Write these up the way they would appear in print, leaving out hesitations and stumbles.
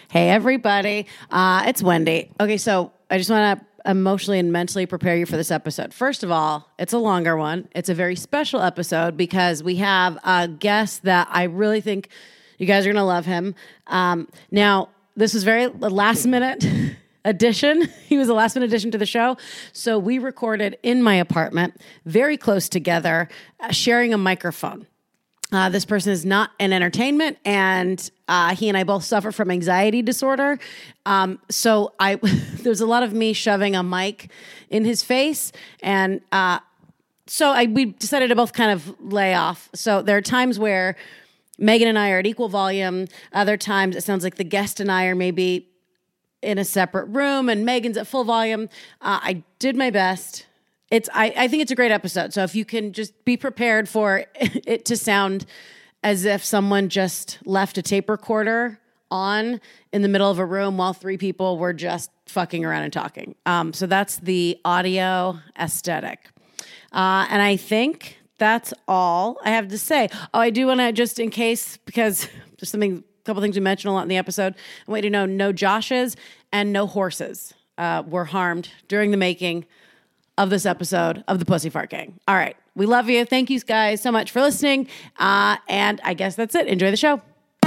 Hey, everybody. It's Wendy. Okay, so I just want to emotionally and mentally prepare you for this episode. First of all, it's a longer one. It's a very special episode because we have a guest that I really think you guys are going to love him. Now, this is very last minute addition. He was a last minute addition to the show. So we recorded in my apartment, very close together, sharing a microphone. This person is not in entertainment, and he and I both suffer from anxiety disorder. So there's a lot of me shoving a mic in his face, and we decided to both kind of lay off. So there are times where Megan and I are at equal volume. Other times it sounds like the guest and I are maybe in a separate room, and Megan's at full volume. I did my best. I think it's a great episode. So if you can just be prepared for it to sound as if someone just left a tape recorder on in the middle of a room while three people were just fucking around and talking. So that's the audio aesthetic. And I think that's all I have to say. Oh, I do want to, just in case, because there's a couple things we mentioned a lot in the episode, I want you to know no Joshes and no horses were harmed during the making of this episode of the Pussy Fart Gang. All right. We love you. Thank you guys so much for listening. And I guess that's it. Enjoy the show.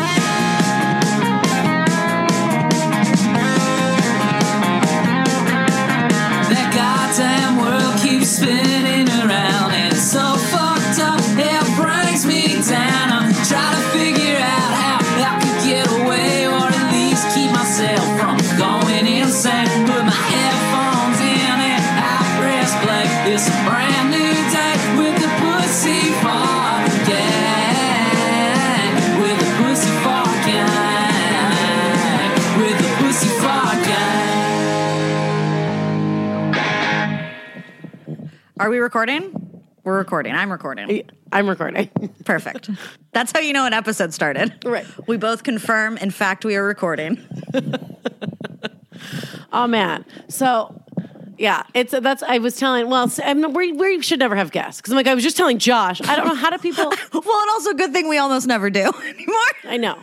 That goddamn world keeps spinning around, and it's so fucked up, it brings me down. I'm trying to figure out how I could get away, or at least keep myself from going insane. Put my headphones in and I press play. It's a brand new day with the Pussy Fart Gang. With the Pussy Fart Gang. With the Pussy Fart Gang. Are we recording? We're recording. I'm recording. I'm recording. Perfect. That's how you know an episode started. Right. We both confirm, in fact, we are recording. Oh, man. So, yeah, I was telling, we should never have guests. Because I was just telling Josh, I don't know, how do people... Well, and also good thing we almost never do anymore. I know.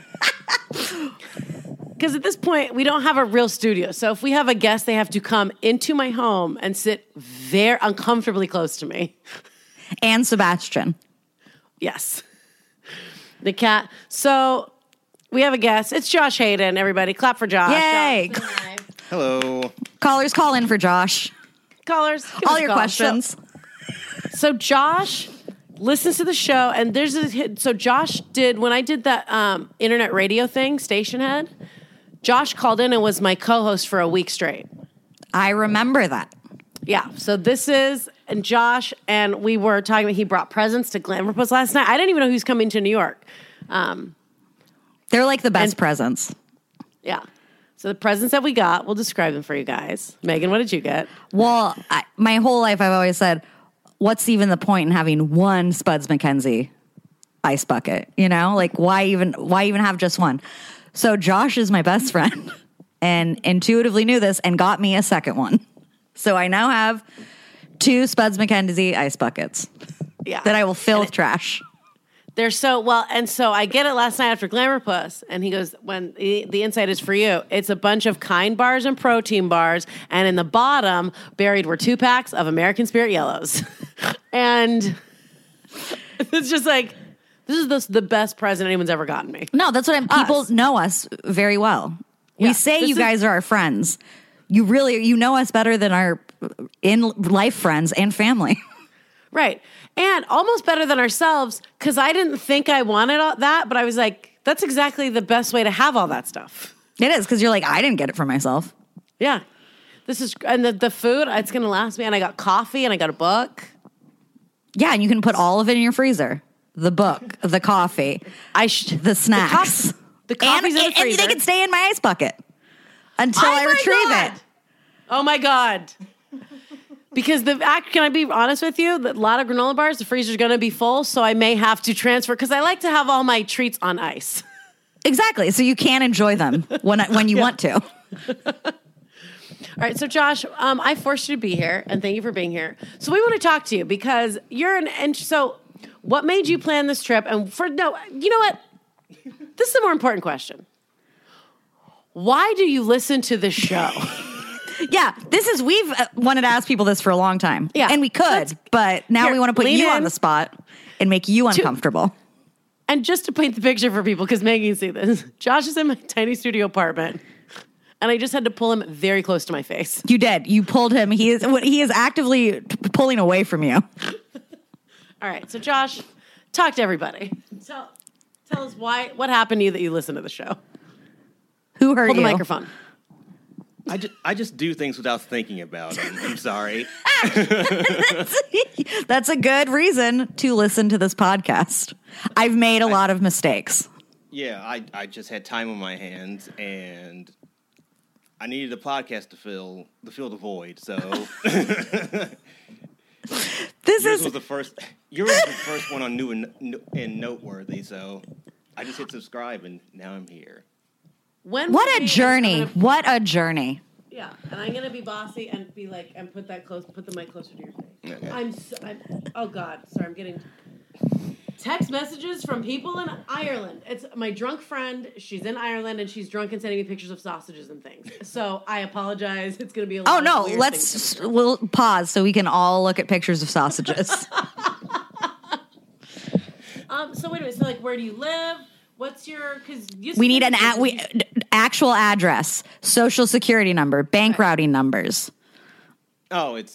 Because at this point, we don't have a real studio. So if we have a guest, they have to come into my home and sit very uncomfortably close to me. And Sebastian. Yes. The cat. So we have a guest. It's Josh Hayden, everybody. Clap for Josh. Yay. Josh, hi. Hello. Callers, call in for Josh. Callers. All your questions. So Josh listens to the show, and so Josh did, when I did that internet radio thing, Station Head, Josh called in and was my co-host for a week straight. I remember that. Yeah, so and Josh, and we were talking about, he brought presents to Glamour Post last night. I didn't even know he was coming to New York. They're like the best presents. Yeah. So the presents that we got, we'll describe them for you guys. Megan, what did you get? Well, my whole life I've always said, what's even the point in having one Spuds MacKenzie ice bucket? You know, like why even have just one? So Josh is my best friend and intuitively knew this and got me a second one. So I now have 2 Spuds MacKenzie ice buckets that I will fill with trash. They're so well, and so I get it last night after Glamour Puss, and he goes, when the insight is for you, it's a bunch of Kind bars and protein bars, and in the bottom, buried were 2 packs of American Spirit Yellows. And it's just like, this is the best present anyone's ever gotten me. No, that's what people know us very well. Yeah, we say you guys are our friends. You know us better than our in-life friends and family. Right. And almost better than ourselves, because I didn't think I wanted all that, but I was like, that's exactly the best way to have all that stuff. It is, because you're like, I didn't get it for myself. Yeah. And the food, it's going to last me. And I got coffee and I got a book. Yeah, and you can put all of it in your freezer. The book, the coffee, the snacks. The coffee's in the freezer. And they can stay in my ice bucket until I retrieve it. Oh, my God. Because can I be honest with you? A lot of granola bars, the freezer's going to be full, so I may have to transfer, because I like to have all my treats on ice. Exactly, so you can enjoy them when you want to. All right, so Josh, I forced you to be here, and thank you for being here. So we want to talk to you, because so what made you plan this trip? And you know what? This is a more important question. why do you listen to the show? Yeah, we've wanted to ask people this for a long time. Yeah. And we could, but now we want to put you on in. the spot and make you uncomfortable. And just to paint the picture for people, because Megan can see this, Josh is in my tiny studio apartment, and I just had to pull him very close to my face. You did. You pulled him. He is actively pulling away from you. All right, so Josh, talk to everybody. Tell us what happened to you that you listen to the show. Who hurt Hold you? the microphone. I just do things without thinking about them. I'm sorry. That's a good reason to listen to this podcast. I've made a lot of mistakes. Yeah, I just had time on my hands, and I needed a podcast to fill the void. So yours was the first one on new and noteworthy. So I just hit subscribe, and now I'm here. What a journey. What a journey. Yeah, and I'm gonna be bossy and be like, and put the mic closer to your face. Okay. Oh God, sorry, I'm getting text messages from people in Ireland. It's my drunk friend. She's in Ireland and she's drunk and sending me pictures of sausages and things. So I apologize. It's gonna be a lot. Oh no, of weird we'll pause so we can all look at pictures of sausages. So wait a minute. So like, where do you live? What's your? Because we need an actual address, social security number, bank routing numbers. Oh, it's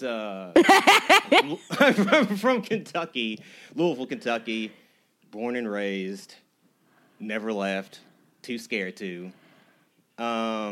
I'm from Kentucky, Louisville, Kentucky. Born and raised, never left. Too scared to. What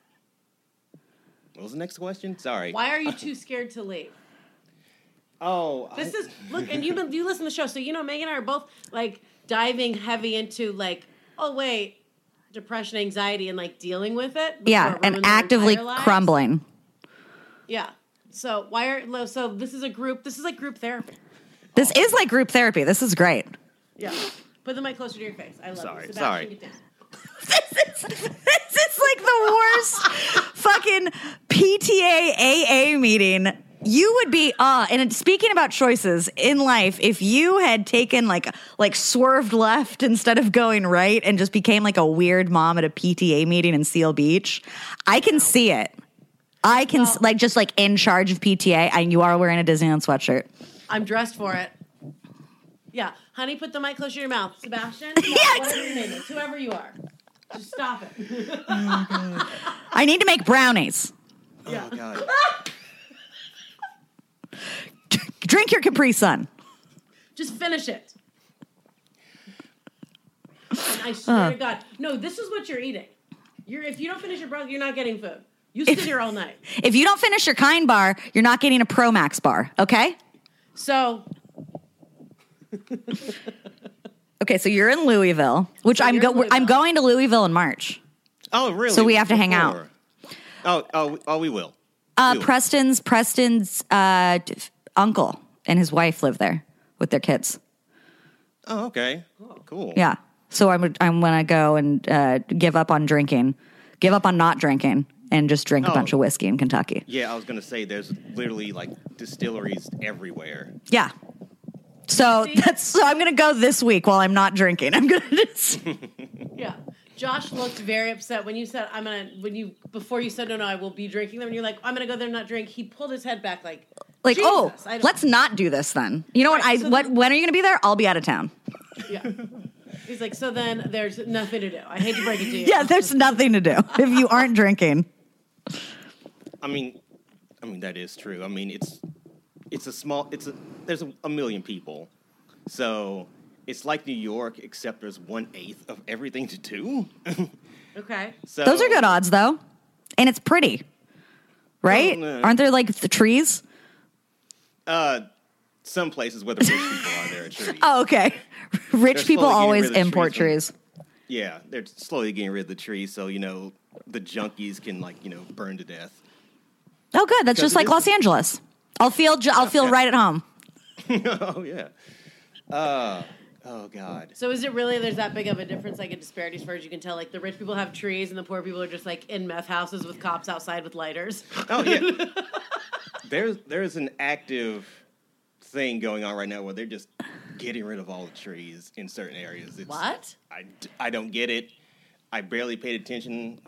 was the next question? Sorry. Why are you too scared to leave? Oh, This is look, and you listen to the show, so you know Megan and I are both like diving heavy into like, oh wait, depression, anxiety, and like dealing with it. Yeah, and actively crumbling. Yeah. So so this is a group. This is like group therapy. This is like group therapy. This is great. Yeah. Put the mic closer to your face. I love Sorry, it. sorry. Get down. This is like the worst fucking PTA AA meeting. You would be, and speaking about choices in life, if you had taken like swerved left instead of going right and just became like a weird mom at a PTA meeting in Seal Beach, I can see it. I can just in charge of PTA, and you are wearing a Disneyland sweatshirt. I'm dressed for it. Yeah. Honey, put the mic closer to your mouth. Sebastian? Yes. Whatever your name is. Whoever you are. Just stop it. I need to make brownies. Yeah. Oh, God. Drink your Capri Sun. Just finish it. And I swear to God. No, this is what you're eating. If you don't finish your brownies, you're not getting food. You sit here all night. If you don't finish your Kind bar, you're not getting a Pro Max bar, okay? So... Okay, so you're in Louisville, which I'm going to Louisville in March. Oh, really? So we have to hang out. Oh, we will. Preston's uncle and his wife live there with their kids. Oh, okay. Cool. Yeah. So I'm gonna go and give up on not drinking, and just drink a bunch of whiskey in Kentucky. Yeah, I was gonna say there's literally like distilleries everywhere. Yeah. So I'm gonna go this week while I'm not drinking. I'm gonna just Yeah. Josh looked very upset when you said before you said no, I will be drinking them, and you're like, I'm gonna go there and not drink. He pulled his head back like Jesus, let's not do this then. You know right, when are you gonna be there? I'll be out of town. Yeah. He's like, so then there's nothing to do. I hate to break it to you. Yeah, there's nothing to do if you aren't drinking. I mean that is true. I mean there's a million people, so it's like New York, except there's 1/8 of everything to do. Okay. So Those are good odds though, and it's pretty, right? Well, Aren't there like the trees? Some places where the rich people are, there are trees. Oh, okay. Rich They're people slowly getting always rid of the import trees. Yeah, they're slowly getting rid of the trees, so the junkies can burn to death. Oh, good. That's just like Los Angeles. I'll feel right at home. Oh yeah. Oh God. So is it really there's that big of a difference, like a disparity as far as you can tell? Like the rich people have trees and the poor people are just like in meth houses with cops outside with lighters. Oh yeah. There's an active thing going on right now where they're just getting rid of all the trees in certain areas. What? I don't get it. I barely paid attention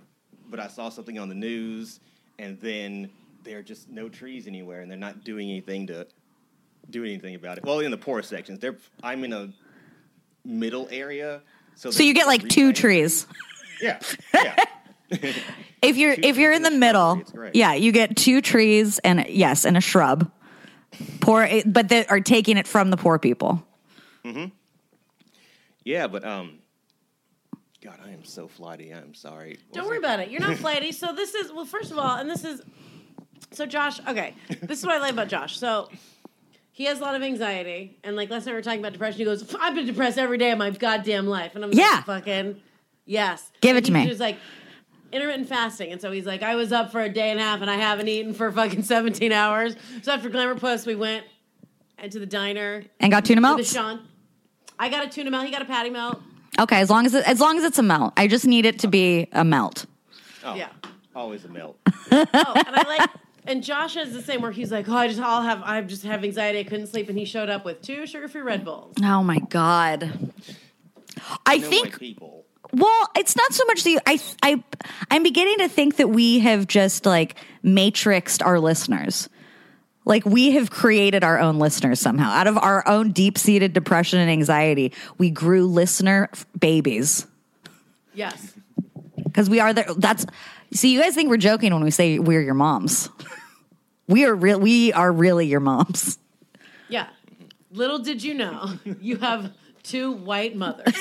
but I saw something on the news, and then there are just no trees anywhere, and they're not doing anything to do anything about it. Well, in the poor sections, I'm in a middle area, so you get like 2 trees. Yeah. If you're in the middle, yeah, you get 2 trees and a shrub. But they are taking it from the poor people. Mm-hmm. Yeah, but God, I am so flighty. I'm sorry. Don't worry about it. You're not flighty. So this is first of all, so Josh. Okay, this is what I like about Josh. So he has a lot of anxiety, and like last night we were talking about depression. He goes, "I've been depressed every day of my goddamn life," and I'm like, "Fucking yes." Give it to me. He was like intermittent fasting, and so he's like, "I was up for a day and a half, and I haven't eaten for fucking 17 hours." So after Glamour Puss, we went into the diner and got tuna melts. Sean, I got a tuna melt. He got a patty melt. Okay, as long as it's a melt. I just need it to be a melt. Oh, yeah, always a melt. And Josh has the same where he's like, I just have anxiety. I couldn't sleep, and he showed up with 2 sugar-free Red Bulls. Oh my God. I think. White people. Well, it's not so much I'm beginning to think that we have just like matrixed our listeners. Like we have created our own listeners somehow. Out of our own deep-seated depression and anxiety, we grew listener babies. Yes. Because we are there. See, you guys think we're joking when we say we're your moms. We are really your moms. Yeah. Little did you know, you have 2 white mothers.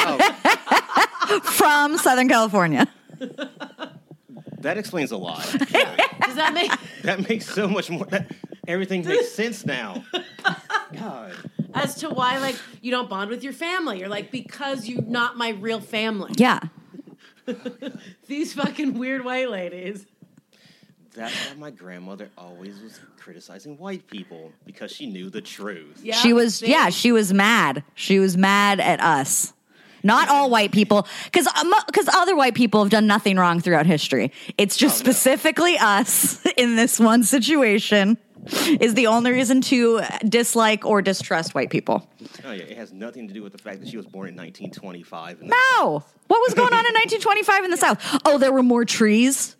From Southern California. That explains a lot. Does that make... That makes so much more... Everything makes sense now. God. As to why, like, you don't bond with your family. You're like, because you're not my real family. Yeah. These fucking weird white ladies. That's why my grandmother always was criticizing white people, because she knew the truth. Yeah, she was mad. She was mad at us. Not all white people, because other white people have done nothing wrong throughout history. It's just specifically us in this one situation is the only reason to dislike or distrust white people. Oh, yeah. It has nothing to do with the fact that she was born in 1925. No. What was going on in 1925 in the South? Oh, there were more trees.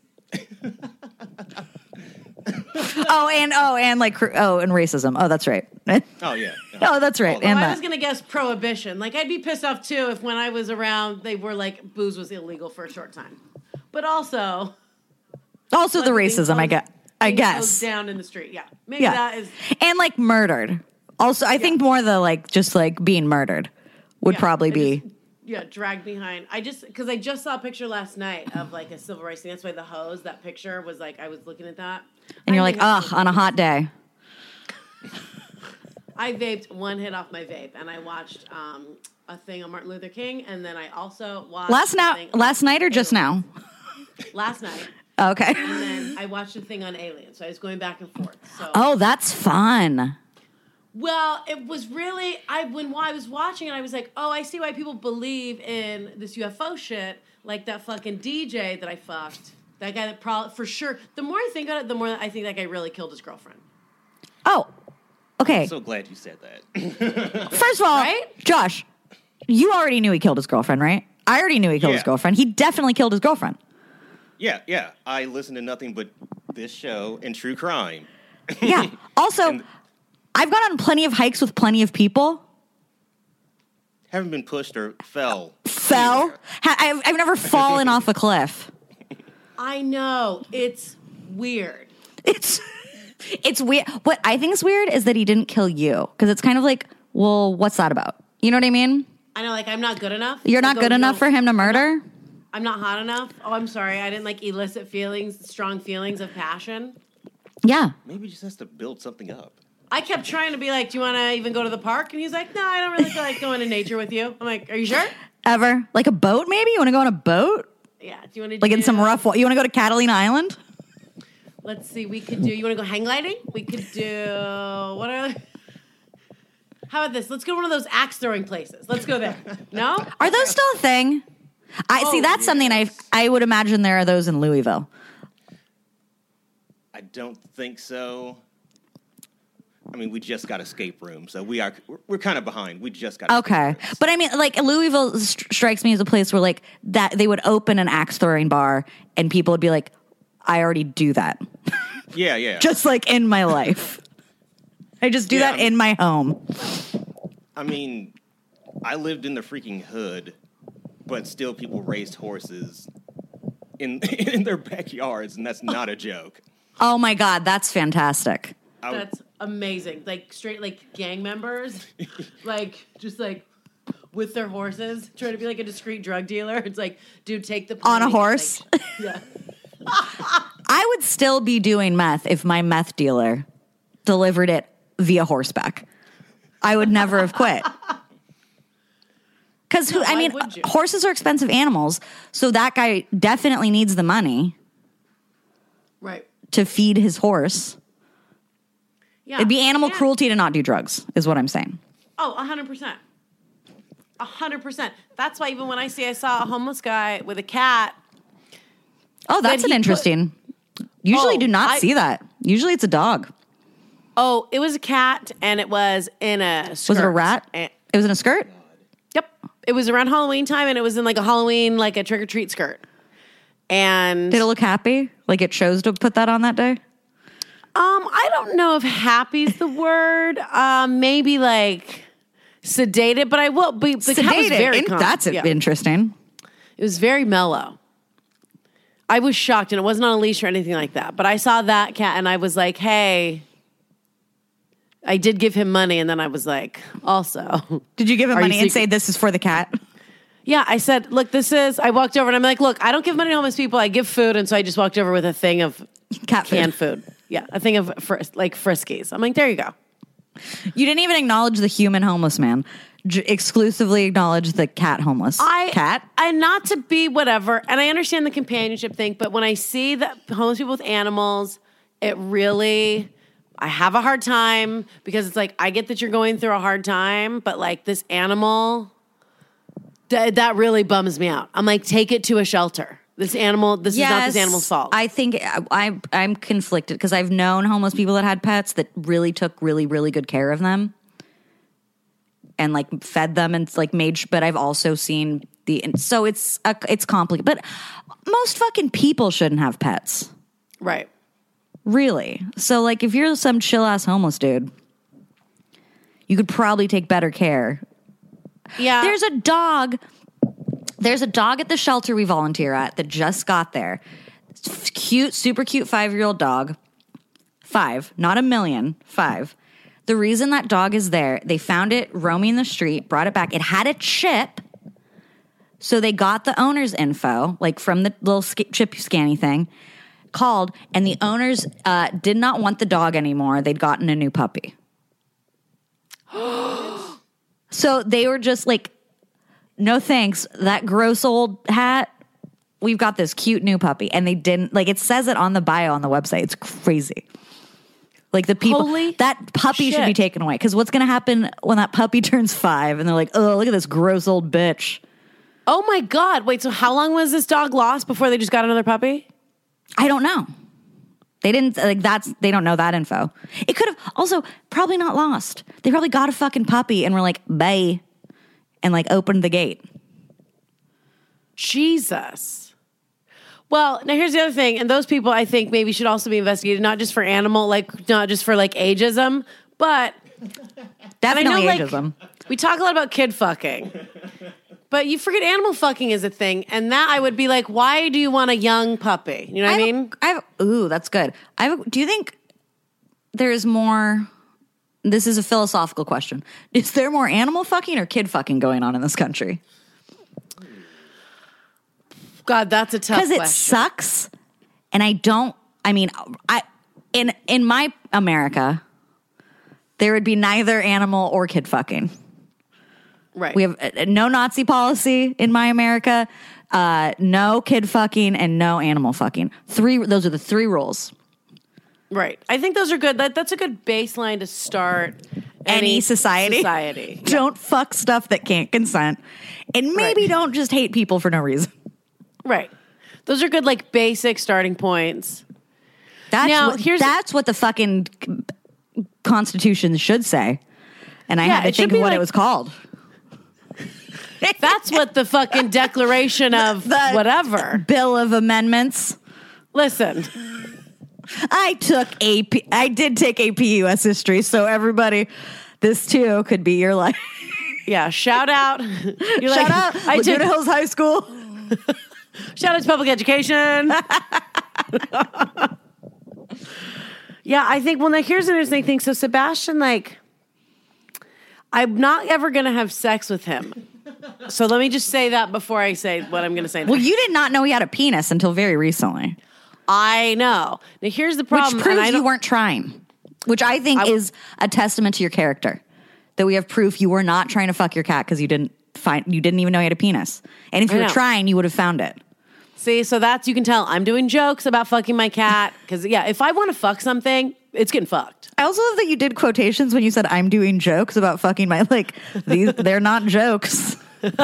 and racism. Oh, that's right. Oh, yeah. Oh, that's right. And I was going to guess prohibition. Like, I'd be pissed off, too, if when I was around, they were like, booze was illegal for a short time. But also the racism, I guess. Down in the street, yeah. Maybe that is... And, like, murdered. Also, I think more the, like, just, like, being murdered would probably be... dragged behind. Because I just saw a picture last night of, like, a civil rights thing. That's why the hose, that picture was, like, I was looking at that. And you're like, on a hot day. I vaped one hit off my vape, and I watched a thing on Martin Luther King, and then I also watched... Last night or just now? Last night. Okay. And then I watched a thing on aliens, so I was going back and forth. So. Oh, that's fun. Well, it was really... When I was watching it, I was like, oh, I see why people believe in this UFO shit, like that fucking DJ that I fucked. That guy that probably... For sure. The more I think about it, the more I think that guy really killed his girlfriend. Oh, okay. I'm so glad you said that. First of all, right? Josh, you already knew he killed his girlfriend, right? I already knew he killed his girlfriend. He definitely killed his girlfriend. Yeah. I listen to nothing but this show and true crime. Yeah. Also, I've gone on plenty of hikes with plenty of people. Haven't been pushed or fell. I've never fallen off a cliff. I know. It's weird. It's weird. What I think is weird is that he didn't kill you. Because it's kind of like, well, what's that about? You know what I mean? I know, like, I'm not good enough. You're not good enough for him to murder? I'm not hot enough. Oh, I'm sorry. I didn't, like, elicit strong feelings of passion. Yeah. Maybe he just has to build something up. I kept trying to be like, do you want to even go to the park? And he's like, no, I don't really feel like going to nature with you. I'm like, are you sure? Ever? Like a boat, maybe? You want to go on a boat? Yeah. Do you want to like in some rough water? You want to go to Catalina Island? Let's see. We could do, you want to go hang gliding? We could do, what are... How about this? Let's go to one of those axe throwing places. Let's go there. No? Are those still a thing? See, that's something I would imagine there are those in Louisville. I don't think so. I mean, we just got escape room, so we're kind of behind. We just got Okay. escape rooms. But I mean, like, Louisville strikes me as a place where, like, that they would open an axe throwing bar and people would be like, I already do that. Yeah. Just like in my life. I just do that in my home. I mean, I lived in the freaking hood, but still people raised horses in their backyards, and that's not a joke. Oh my God, that's fantastic. That's amazing. Like straight like gang members, like just like with their horses, trying to be like a discreet drug dealer. It's like, dude, take the On a pony. horse? Like, yeah. I would still be doing meth if my meth dealer delivered it via horseback. I would never have quit. Because why would you? horses are expensive animals, so that guy definitely needs the money Right. to feed his horse. Yeah. It'd be animal And- cruelty to not do drugs, is what I'm saying. Oh, 100%. 100%. That's why even when I saw a homeless guy with a cat. Oh, that's But an he interesting. Usually Oh, do not see that. Usually it's a dog. Oh, it was a cat, and it was in a skirt. Was it a rat? And- It was in a skirt? Yep. It was around Halloween time, and it was in like a Halloween, like a trick-or-treat skirt. And Did it look happy? Like it chose to put that on that day? I don't know if happy's the word. Maybe like sedated, but I will. But the cat was very calm. That's Yeah. interesting. It was very mellow. I was shocked, and it wasn't on a leash or anything like that. But I saw that cat, and I was like, "Hey." I did give him money, and then I was like, "Also, Did you give him Are you money and secret- say this is for the cat? yeah." I said, "Look, this is." I walked over, and I'm like, "Look, I don't give money to homeless people. I give food." And so I just walked over with a thing of Cat food. canned food. Yeah, a thing of like Friskies. I'm like, "There you go." You didn't even acknowledge the human homeless man. Exclusively acknowledge the cat homeless. Cat? I not to be whatever, and I understand the companionship thing, but when I see that homeless people with animals, it really, I have a hard time because it's like I get that you're going through a hard time, but like this animal, that really bums me out. I'm like, take it to a shelter. This animal, this is not this animal's fault. I think I'm conflicted because I've known homeless people that had pets that really took really, really good care of them. And like fed them and like but I've also seen so it's complicated. But most fucking people shouldn't have pets, Right. really. So like if you're some chill ass homeless dude, you could probably take better care. Yeah. There's a dog at the shelter we volunteer at that just got there. It's cute, super cute 5-year-old dog. 5, not a million, 5. The reason that dog is there, they found it roaming the street, brought it back. It had a chip. So they got the owner's info, like from the little chip scanny thing, called, and the owners did not want the dog anymore. They'd gotten a new puppy. So they were just like, no thanks. That gross old hat, we've got this cute new puppy. And they didn't, like, it says it on the bio on the website. It's crazy. Like the people, Holy that puppy should be shit. taken away. Because what's going to happen when that puppy turns 5 and they're like, oh, look at this gross old bitch. Oh my God. Wait, so how long was this dog lost before they just got another puppy? I don't know. They didn't, like, they don't know that info. It could have also probably not lost. They probably got a fucking puppy and were like, bye, and like opened the gate. Jesus. Well, now here's the other thing, and those people I think maybe should also be investigated, not just for animal, like not just for like ageism, but Definitely like, ageism. we talk a lot about kid fucking, but you forget animal fucking is a thing, and that I would be like, why do you want a young puppy? You know what I mean? Ooh, that's good. Do you think there is more? This is a philosophical question. Is there more animal fucking or kid fucking going on in this country? God, that's a tough Because question. it sucks, and in my America, there would be neither animal or kid fucking. Right. We have no Nazi policy in my America, no kid fucking, and no animal fucking. Those are the 3 rules. Right. I think those are good. That's a good baseline to start Any society. Yeah. Don't fuck stuff that can't consent, and maybe Right. don't just hate people for no reason. Right. Those are good, like, basic starting points. That's Now, what, here's- that's what the fucking Constitution should say. And I Yeah, had to it should think be of what like- it was called. That's what the fucking Declaration of The whatever. Bill of Amendments. Listen, I did take AP US history, so everybody, this too could be your life. yeah, shout out. You're Shout like, out I took, Laguna Hills High School. shout out to public education. Yeah, I think, well, now here's an interesting thing. So Sebastian, like, I'm not ever going to have sex with him. So let me just say that before I say what I'm going to say. Well, you did not know he had a penis until very recently, I know. Now here's the problem. which and I proves you don't- weren't trying, which I think is a testament to your character. That we have proof you were not trying to fuck your cat because you didn't even know he had a penis. And if you I were know. trying, you would have found it. See, so that's, you can tell I'm doing jokes about fucking my cat. Because, yeah, if I want to fuck something, it's getting fucked. I also love that you did quotations when you said I'm doing jokes about fucking my, like, they're not jokes.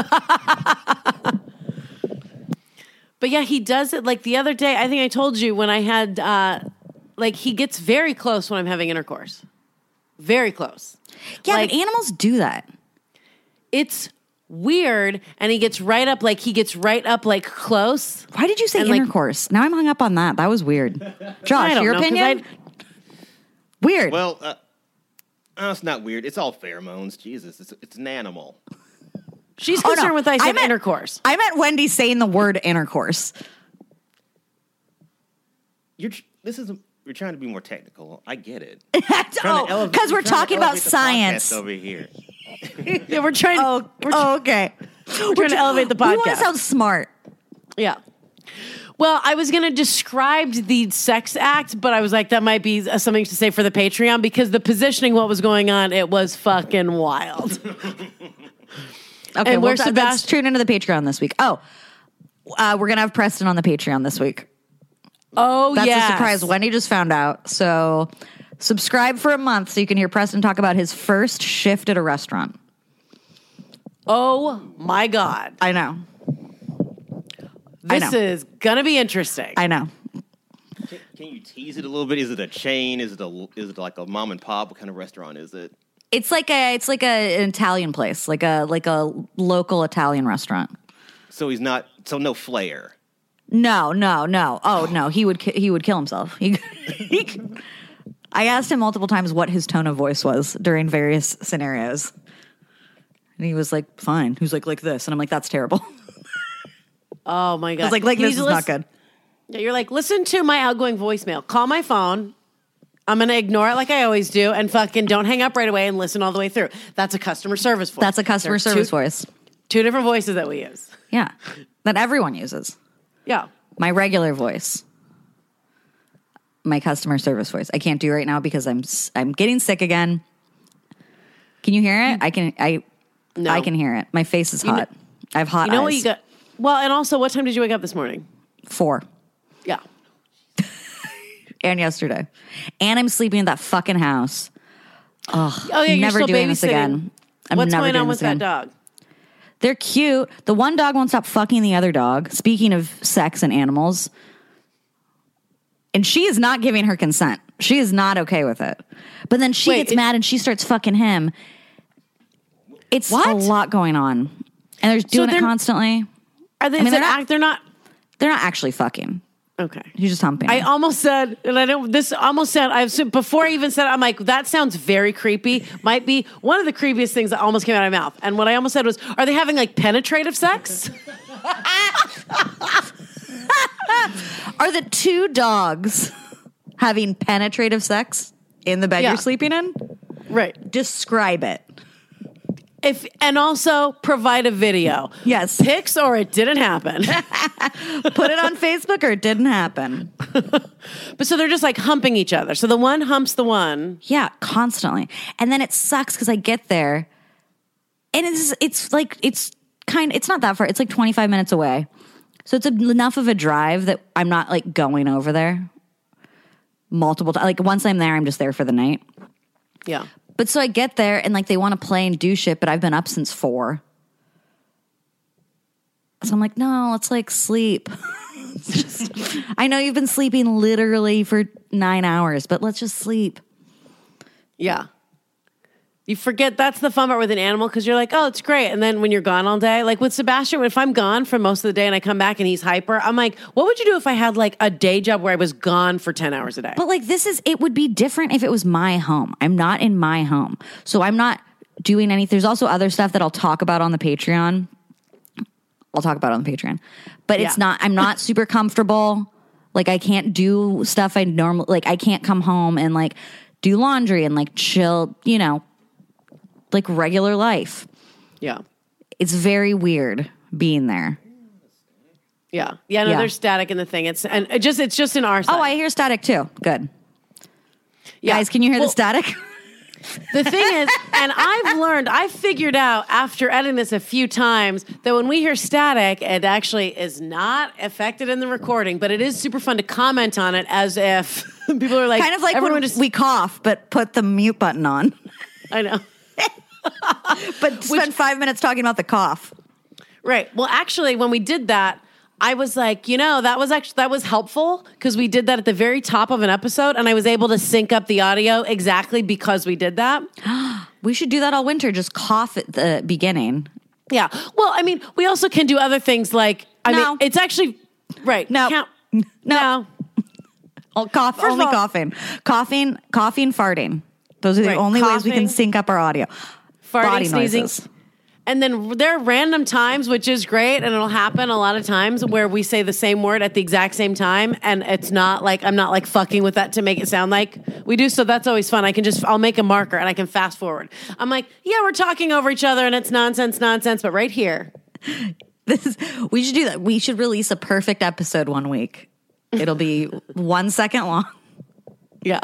But yeah, he does it like the other day. I think I told you when I had, like, he gets very close when I'm having intercourse. Very close. Yeah, Like, but animals do that. it's weird. And he gets right up, like, close. Why did you say And, like- intercourse? Now I'm hung up on that. That was weird. Josh, I don't your know, 'cause opinion? Weird. Well, it's not weird. It's all pheromones. Jesus, it's an animal. She's Oh, no. concerned with I said meant- intercourse. I meant Wendy saying the word intercourse. You're trying to be more technical. I get it. Oh, because we're talking about science. over here. Yeah, we're trying. Okay. We're trying to elevate the We want podcast. to sound smart. Yeah. Well, I was going to describe the sex act, but I was like, that might be something to say for the Patreon because the positioning, what was going on, it was fucking wild. Okay, And well, where's let's Sebastian? tune into the Patreon this week. Oh, we're going to have Preston on the Patreon this week. Oh, That's yes. a surprise. Wendy just found out. So subscribe for a month so you can hear Preston talk about his first shift at a restaurant. Oh, my God. I know. This know. is going to be interesting. I know. Can you tease it a little bit? Is it a chain? Is it like a mom and pop? What kind of restaurant is it? It's like an Italian place, like a local Italian restaurant. So no flair. No. Oh no, he would kill himself. I asked him multiple times what his tone of voice was during various scenarios, and he was like, "Fine." He was like this, and I'm like, "That's terrible." Oh, my God. I was like Can you this is listen- not good. Yeah, you're like, listen to my outgoing voicemail. Call my phone. I'm going to ignore it like I always do and fucking don't hang up right away and listen all the way through. That's a customer service voice. That's a customer There are service voice. Two different voices that we use. Yeah, that everyone uses. Yeah. My regular voice, my customer service voice. I can't do right now because I'm getting sick again. Can you hear it? I can hear it. My face is hot. I have hot You know eyes. what you got? Well, and also, what time did you wake up this morning? 4. Yeah. And yesterday. And I'm sleeping in that fucking house. Oh, yeah, you're never still doing this babysitting. again. I'm What's never going doing on this with that again. dog? They're cute. The one dog won't stop fucking the other dog. Speaking of sex and animals. And she is not giving her consent. She is not okay with it. But then she gets mad and she starts fucking him. It's What? a lot going on. And they're doing it they're- constantly. Are they? I mean, they're they're not. They're not actually fucking. Okay. He's just humping. I her. almost said, and I don't. This almost said. Before I even said it, I'm like, that sounds very creepy. Might be one of the creepiest things that almost came out of my mouth. And what I almost said was, are they having like penetrative sex? Are the two dogs having penetrative sex in the bed Yeah. you're sleeping in? Right. Describe it. And also provide a video. Yes. Pics or it didn't happen. Put it on Facebook or it didn't happen. But so they're just like humping each other. So the one humps the one. Yeah, constantly. And then it sucks because I get there and it's not that far. It's like 25 minutes away. So it's enough of a drive that I'm not like going over there multiple times. Like once I'm there, I'm just there for the night. Yeah. But so I get there and like they want to play and do shit, but I've been up since 4. So I'm like, no, let's like sleep. I know you've been sleeping literally for 9 hours, but let's just sleep. Yeah. You forget that's the fun part with an animal because you're like, oh, it's great. And then when you're gone all day, like with Sebastian, if I'm gone for most of the day and I come back and he's hyper, I'm like, what would you do if I had like a day job where I was gone for 10 hours a day? But like it would be different if it was my home. I'm not in my home. So I'm not doing anything. There's also other stuff that I'll talk about on the Patreon. But it's not, I'm not super comfortable. Like I can't do stuff I normally, like I can't come home and like do laundry and like chill, you know, like regular life. Yeah. It's very weird being there. Yeah. Yeah, no, there's static in the thing. It's just in our side. Oh, I hear static too. Good. Yeah. Guys, can you hear the static? The thing is, and I've figured out after editing this a few times that when we hear static, it actually is not affected in the recording, but it is super fun to comment on it as if people are like, Kind of like when we cough, but put the mute button on. I know. But spend 5 minutes talking about the cough. Right. Well, actually, when we did that, I was like, that was helpful because we did that at the very top of an episode and I was able to sync up the audio exactly because we did that. We should do that all winter. Just cough at the beginning. Yeah. Well, I mean, we also can do other things like, I mean, it's actually, right. No. No. Only coughing. Coughing, farting. Those are the only ways we can sync up our audio. Farting, Body sneezing. noises. And then there are random times, which is great, and it'll happen a lot of times where we say the same word at the exact same time, and it's not like, I'm not like fucking with that to make it sound like we do, so that's always fun. I'll make a marker and I can fast forward. I'm like, yeah, we're talking over each other and it's nonsense, but right here. We should do that. We should release a perfect episode one week. It'll be 1 second long. Yeah.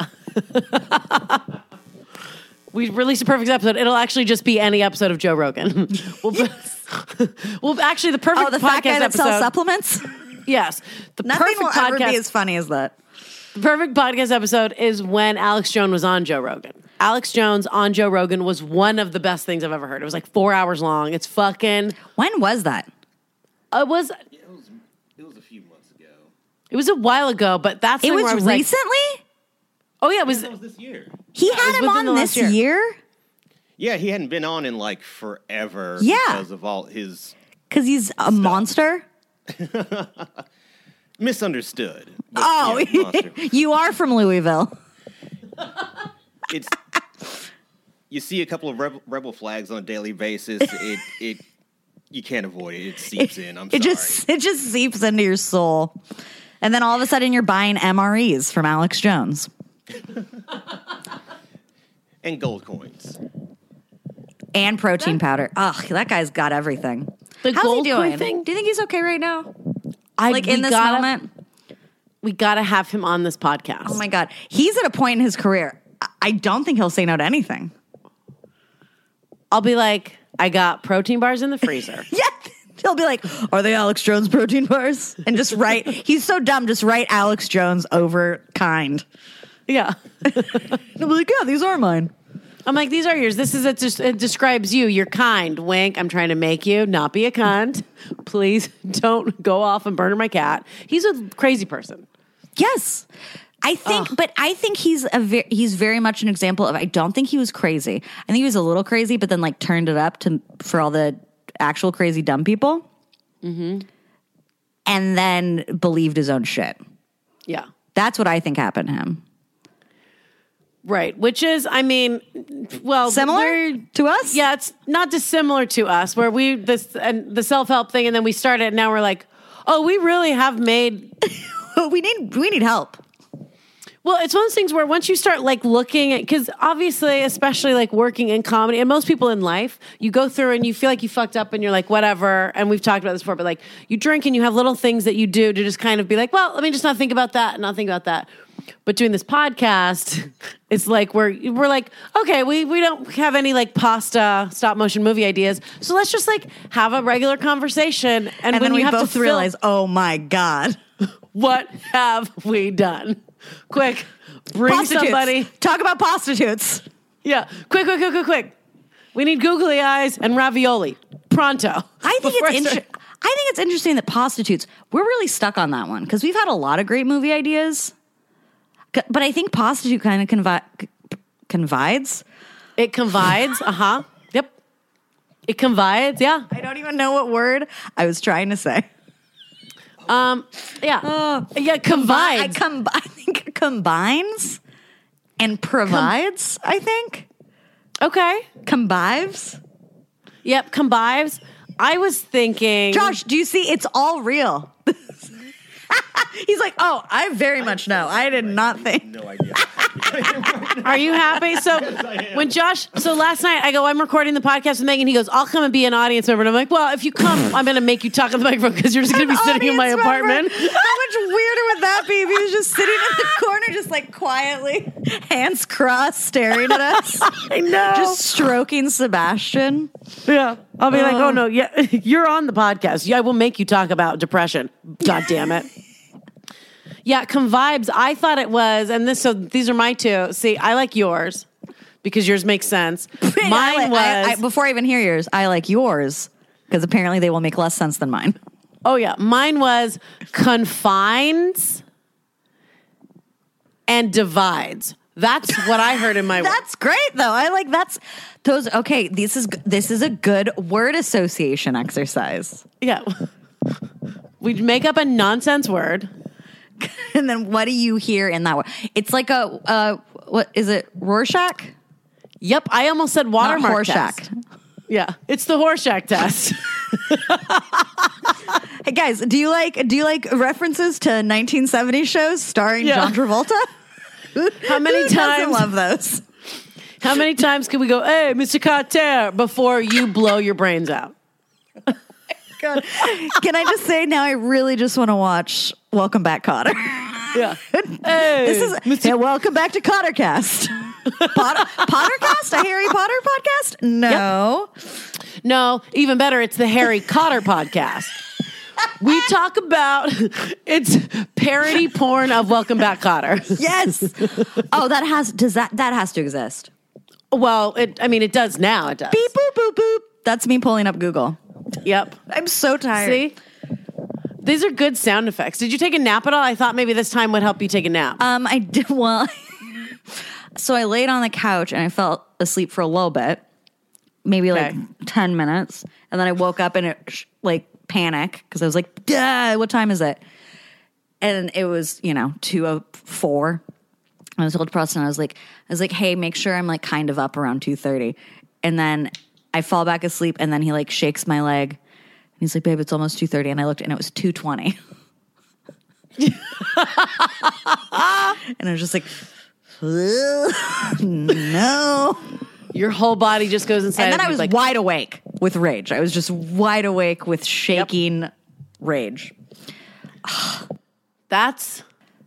We release a perfect episode. It'll actually just be any episode of Joe Rogan. Well, actually, the perfect the podcast fat guy that episode, sells supplements? Yes. Nothing perfect will ever be as funny as that. The perfect podcast episode is when Alex Jones was on Joe Rogan. Alex Jones on Joe Rogan was one of the best things I've ever heard. It was like 4 hours long. It's fucking... When was that? It was a few months ago. It was a while ago, but that's It where I was was recently? Like, oh, yeah, it was... That was this year. He had him on this year? Yeah, he hadn't been on in like forever. Yeah. Because of all his... Because he's a monster? Misunderstood. But, Oh, yeah, monster. You are from Louisville. It's... You see a couple of rebel flags on a daily basis. It you can't avoid it. It seeps in. I'm sorry. It just seeps into your soul. And then all of a sudden you're buying MREs from Alex Jones. And gold coins. And protein powder. Ugh, that guy's got everything. The How's gold he doing? coin thing? Do you think he's okay right now? We In this moment? We got to have him on this podcast. Oh my God. He's at a point in his career. I don't think he'll say no to anything. I'll be like, I got protein bars in the freezer. Yeah. He'll be like, are they Alex Jones protein bars? And just write, he's so dumb, just write Alex Jones over kind. Yeah. He'll be like, yeah, these are mine. I'm like, these are yours. It describes you. You're kind. Wink. I'm trying to make you not be a cunt. Please don't go off and murder my cat. He's a crazy person. Yes. I think he's very much an example of, I don't think he was crazy. I think he was a little crazy, but then like turned it up for all the actual crazy dumb people. Mm-hmm. And then believed his own shit. Yeah. That's what I think happened to him. Right. Which is, I mean, well, similar to us? Yeah, it's not dissimilar to us where the self-help thing and then we started and now we're like, oh, we really have made... we need help. Well, it's one of those things where once you start like looking at, because obviously, especially like working in comedy and most people in life, you go through and you feel like you fucked up and you're like, whatever. And we've talked about this before, but like you drink and you have little things that you do to just kind of be like, well, let me just not think about that and not think about that. But doing this podcast, it's like we're like, okay, we don't have any like pasta stop motion movie ideas. So let's just like have a regular conversation. And when then we have both to realize, oh my God. What have we done? Quick, bring somebody. Talk about prostitutes. Yeah, quick. We need googly eyes and ravioli. Pronto. I think it's interesting that prostitutes, we're really stuck on that one because we've had a lot of great movie ideas. But I think prostitute kind of confides. It confides. Yep. It confides. Yeah. I don't even know what word I was trying to say. Yeah. Yeah. Confides. I think combines and provides. I think Okay. combives. Yep. Confides. I was thinking. Josh, do you see? It's all real. He's like, oh, I very much know. I did not think. No idea. Are you happy? So when Josh, so last night I go, I'm recording the podcast with Megan. He goes, I'll come and be an audience member. And I'm like, well, if you come, I'm going to make you talk on the microphone because you're just going to be sitting in my Audience member. apartment. How much weirder would that be if he was just sitting in the corner, just like quietly, hands crossed, staring at us? I know. Just stroking Sebastian. Yeah. I'll be like, oh no, yeah, you're on the podcast. Yeah, I will make you talk about depression. God damn it. Yeah, Convibes. I thought it was, and this. So these are my two. See, I like yours because yours makes sense. Mine was before I even hear yours, I like yours because apparently they will make less sense than mine. Oh yeah, mine was confines and divides. That's what I heard in my work. That's great though. I like those. Okay, this is a good word association exercise. Yeah. We'd make up a nonsense word. And then what do you hear in that word? It's like a what is it? Rorschach? Yep, I almost said watermark Horseshack. test. Yeah, it's the Horseshack test. Hey guys, do you like references to 1970s shows starring John Travolta? How many Who doesn't times? love those? How many times can we go, hey, Mr. Carter, before you blow your brains out? God. Can I just say now I really just want to watch Welcome Back, Cotter. Yeah. Hey, Welcome back to Cottercast. Pottercast? A Harry Potter podcast? No. No, even better, it's the Harry Cotter podcast. We talk about it's parody porn of Welcome Back, Cotter. Yes. Oh, that has to exist. Well, it does now. It does. Beep boop boop boop. That's me pulling up Google. Yep. I'm so tired. See? These are good sound effects. Did you take a nap at all? I thought maybe this time would help you take a nap. I did. Well, so I laid on the couch and I fell asleep for a little bit, maybe like 10 minutes. And then I woke up and it panic because I was like, duh, what time is it? And it was, 2:04. I was told Preston, I was like, hey, make sure I'm like kind of up around 2:30. And then I fall back asleep and then he like shakes my leg. And he's like, babe, it's almost 2:30. And I looked and it was 2:20. And I was just like, no. Your whole body just goes inside. And then I was like, wide awake with rage. I was just wide awake with shaking rage. That's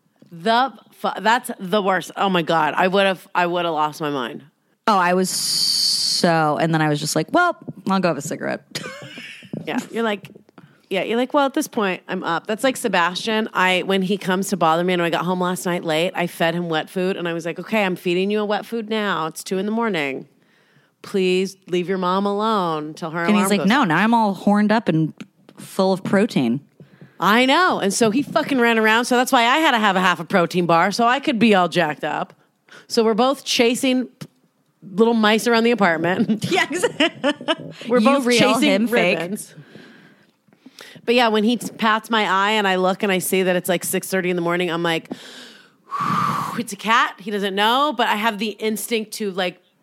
the worst. Oh my God. I would have lost my mind. Oh, I was and then I was just like, well, I'll go have a cigarette. Yeah. You're like, well, at this point, I'm up. That's like Sebastian. When he comes to bother me and when I got home last night late, I fed him wet food and I was like, okay, I'm feeding you a wet food now. It's 2 a.m. Please leave your mom alone till her alarm And he's like, goes no, off. now I'm all horned up and full of protein. I know. And so he fucking ran around. So that's why I had to have a half a protein bar so I could be all jacked up. So we're both chasing little mice around the apartment. Yeah, We're both real, chasing him ribbons. But yeah, when he pats my eye and I look and I see that it's like 6:30 in the morning, I'm like, it's a cat. He doesn't know, but I have the instinct to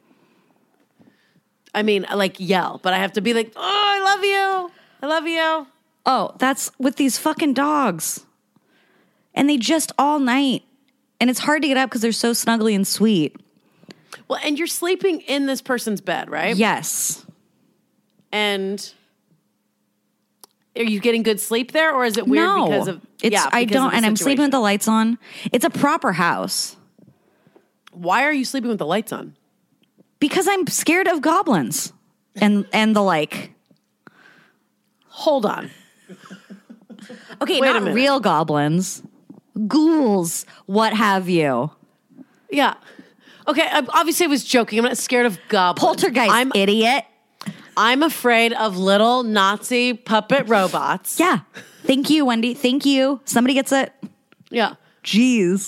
yell, but I have to be like, oh, I love you. I love you. Oh, that's with these fucking dogs. And they just all night. And it's hard to get up because they're so snuggly and sweet. Well, and you're sleeping in this person's bed, right? Yes. And are you getting good sleep there, or is it weird No. because of? I don't, and I'm sleeping with the lights on. It's a proper house. Why are you sleeping with the lights on? Because I'm scared of goblins and the like. Hold on. Okay, Wait a not minute. real goblins, ghouls, what have you. Yeah. Okay. Obviously, I was joking. I'm not scared of goblins. Poltergeist, idiot. I'm afraid of little Nazi puppet robots. Yeah. Thank you, Wendy. Thank you. Somebody gets it. Yeah. Jeez.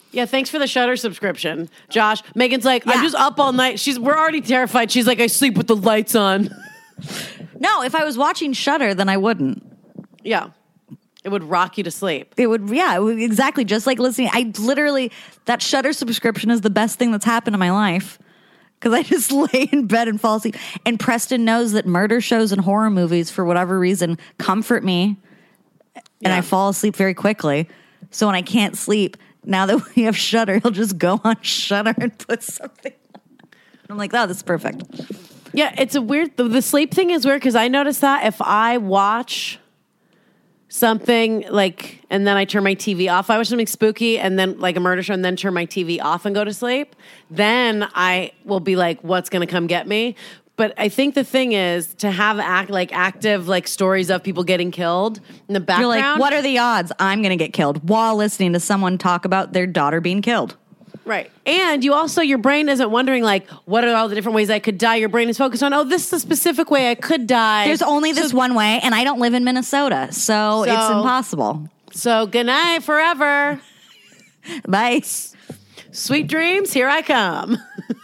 Yeah, thanks for the Shudder subscription, Josh. Megan's like, I'm Yeah. just up all night. We're already terrified. She's like, I sleep with the lights on. No, if I was watching Shudder, then I wouldn't. Yeah. It would rock you to sleep. It would, exactly. Just like listening. That Shudder subscription is the best thing that's happened in my life. Because I just lay in bed and fall asleep. And Preston knows that murder shows and horror movies, for whatever reason, comfort me. And I fall asleep very quickly. So when I can't sleep, now that we have Shudder, he'll just go on Shudder and put something on. I'm like, oh, this is perfect. Yeah, it's a weird, the sleep thing is weird because I noticed that if I watch something like, and then I turn my TV off, I watch something spooky and then like a murder show and then turn my TV off and go to sleep, then I will be like, what's going to come get me? But I think the thing is to have active like stories of people getting killed in the background. You're like, what are the odds I'm going to get killed while listening to someone talk about their daughter being killed? Right. And you also, your brain isn't wondering like, what are all the different ways I could die? Your brain is focused on, oh, this is a specific way I could die. There's only this one way, and I don't live in Minnesota, so it's impossible. So good night forever. Bye. Sweet dreams, here I come.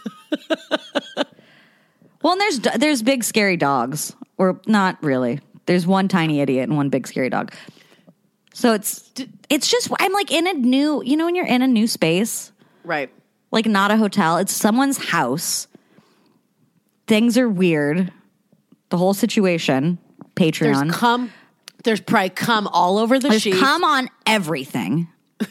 Well, and there's big scary dogs, or not really. There's one tiny idiot and one big scary dog. So it's just, I'm like in a new, when you're in a new space, Right. like not a hotel, it's someone's house. Things are weird. The whole situation, Patreon. There's probably cum all over the sheets. There's cum on everything.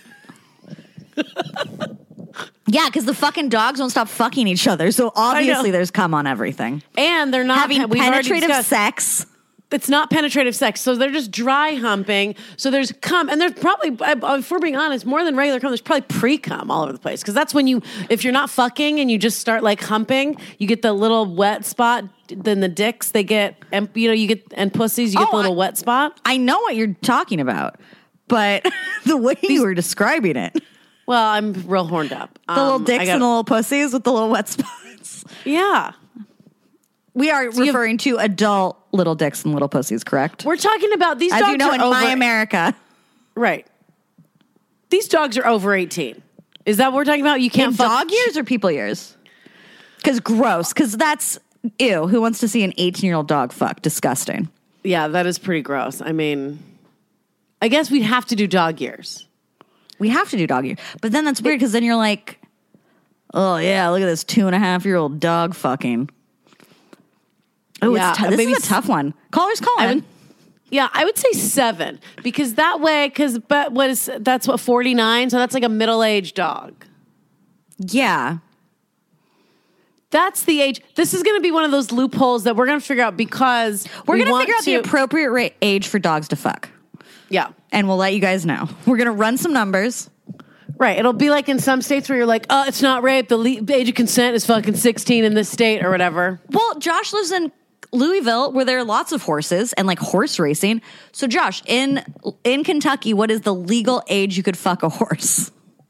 Yeah, because the fucking dogs won't stop fucking each other. So obviously there's cum on everything. And they're not Having we've already penetrative discussed- sex. It's not penetrative sex, so they're just dry humping. So there's cum, and there's probably, if we're being honest, more than regular cum, there's probably pre-cum all over the place. Because that's when if you're not fucking and you just start like humping, you get the little wet spot. Then the dicks, they get, and pussies, you get the little wet spot. I know what you're talking about, but the way you were describing it. Well, I'm real horned up. The little dicks and the little pussies with the little wet spots. Yeah. We are referring to adult little dicks and little pussies, correct? We're talking about these As dogs you know, are in over, My America. Right. These dogs are over 18. Is that what we're talking about? You can't In fuck dog years or people years? Because gross. Because that's, ew, who wants to see an 18-year-old dog fuck? Disgusting. Yeah, that is pretty gross. I mean, I guess we'd have to do dog years. We have to do dog years. But then that's weird because then you're like, oh, yeah, look at this 2.5-year-old dog fucking. Oh, Yeah, it's this is a tough one. Callers calling. I would say 7 because that way, that's what 49, so that's like a middle-aged dog. Yeah. That's the age. This is going to be one of those loopholes that we're going to figure out because We're going to figure out the appropriate age for dogs to fuck. Yeah. And we'll let you guys know. We're going to run some numbers. Right. It'll be like in some states where you're like, oh, it's not rape. The age of consent is fucking 16 in this state or whatever. Well, Josh lives in Louisville where there are lots of horses and like horse racing. So Josh, in Kentucky, what is the legal age you could fuck a horse?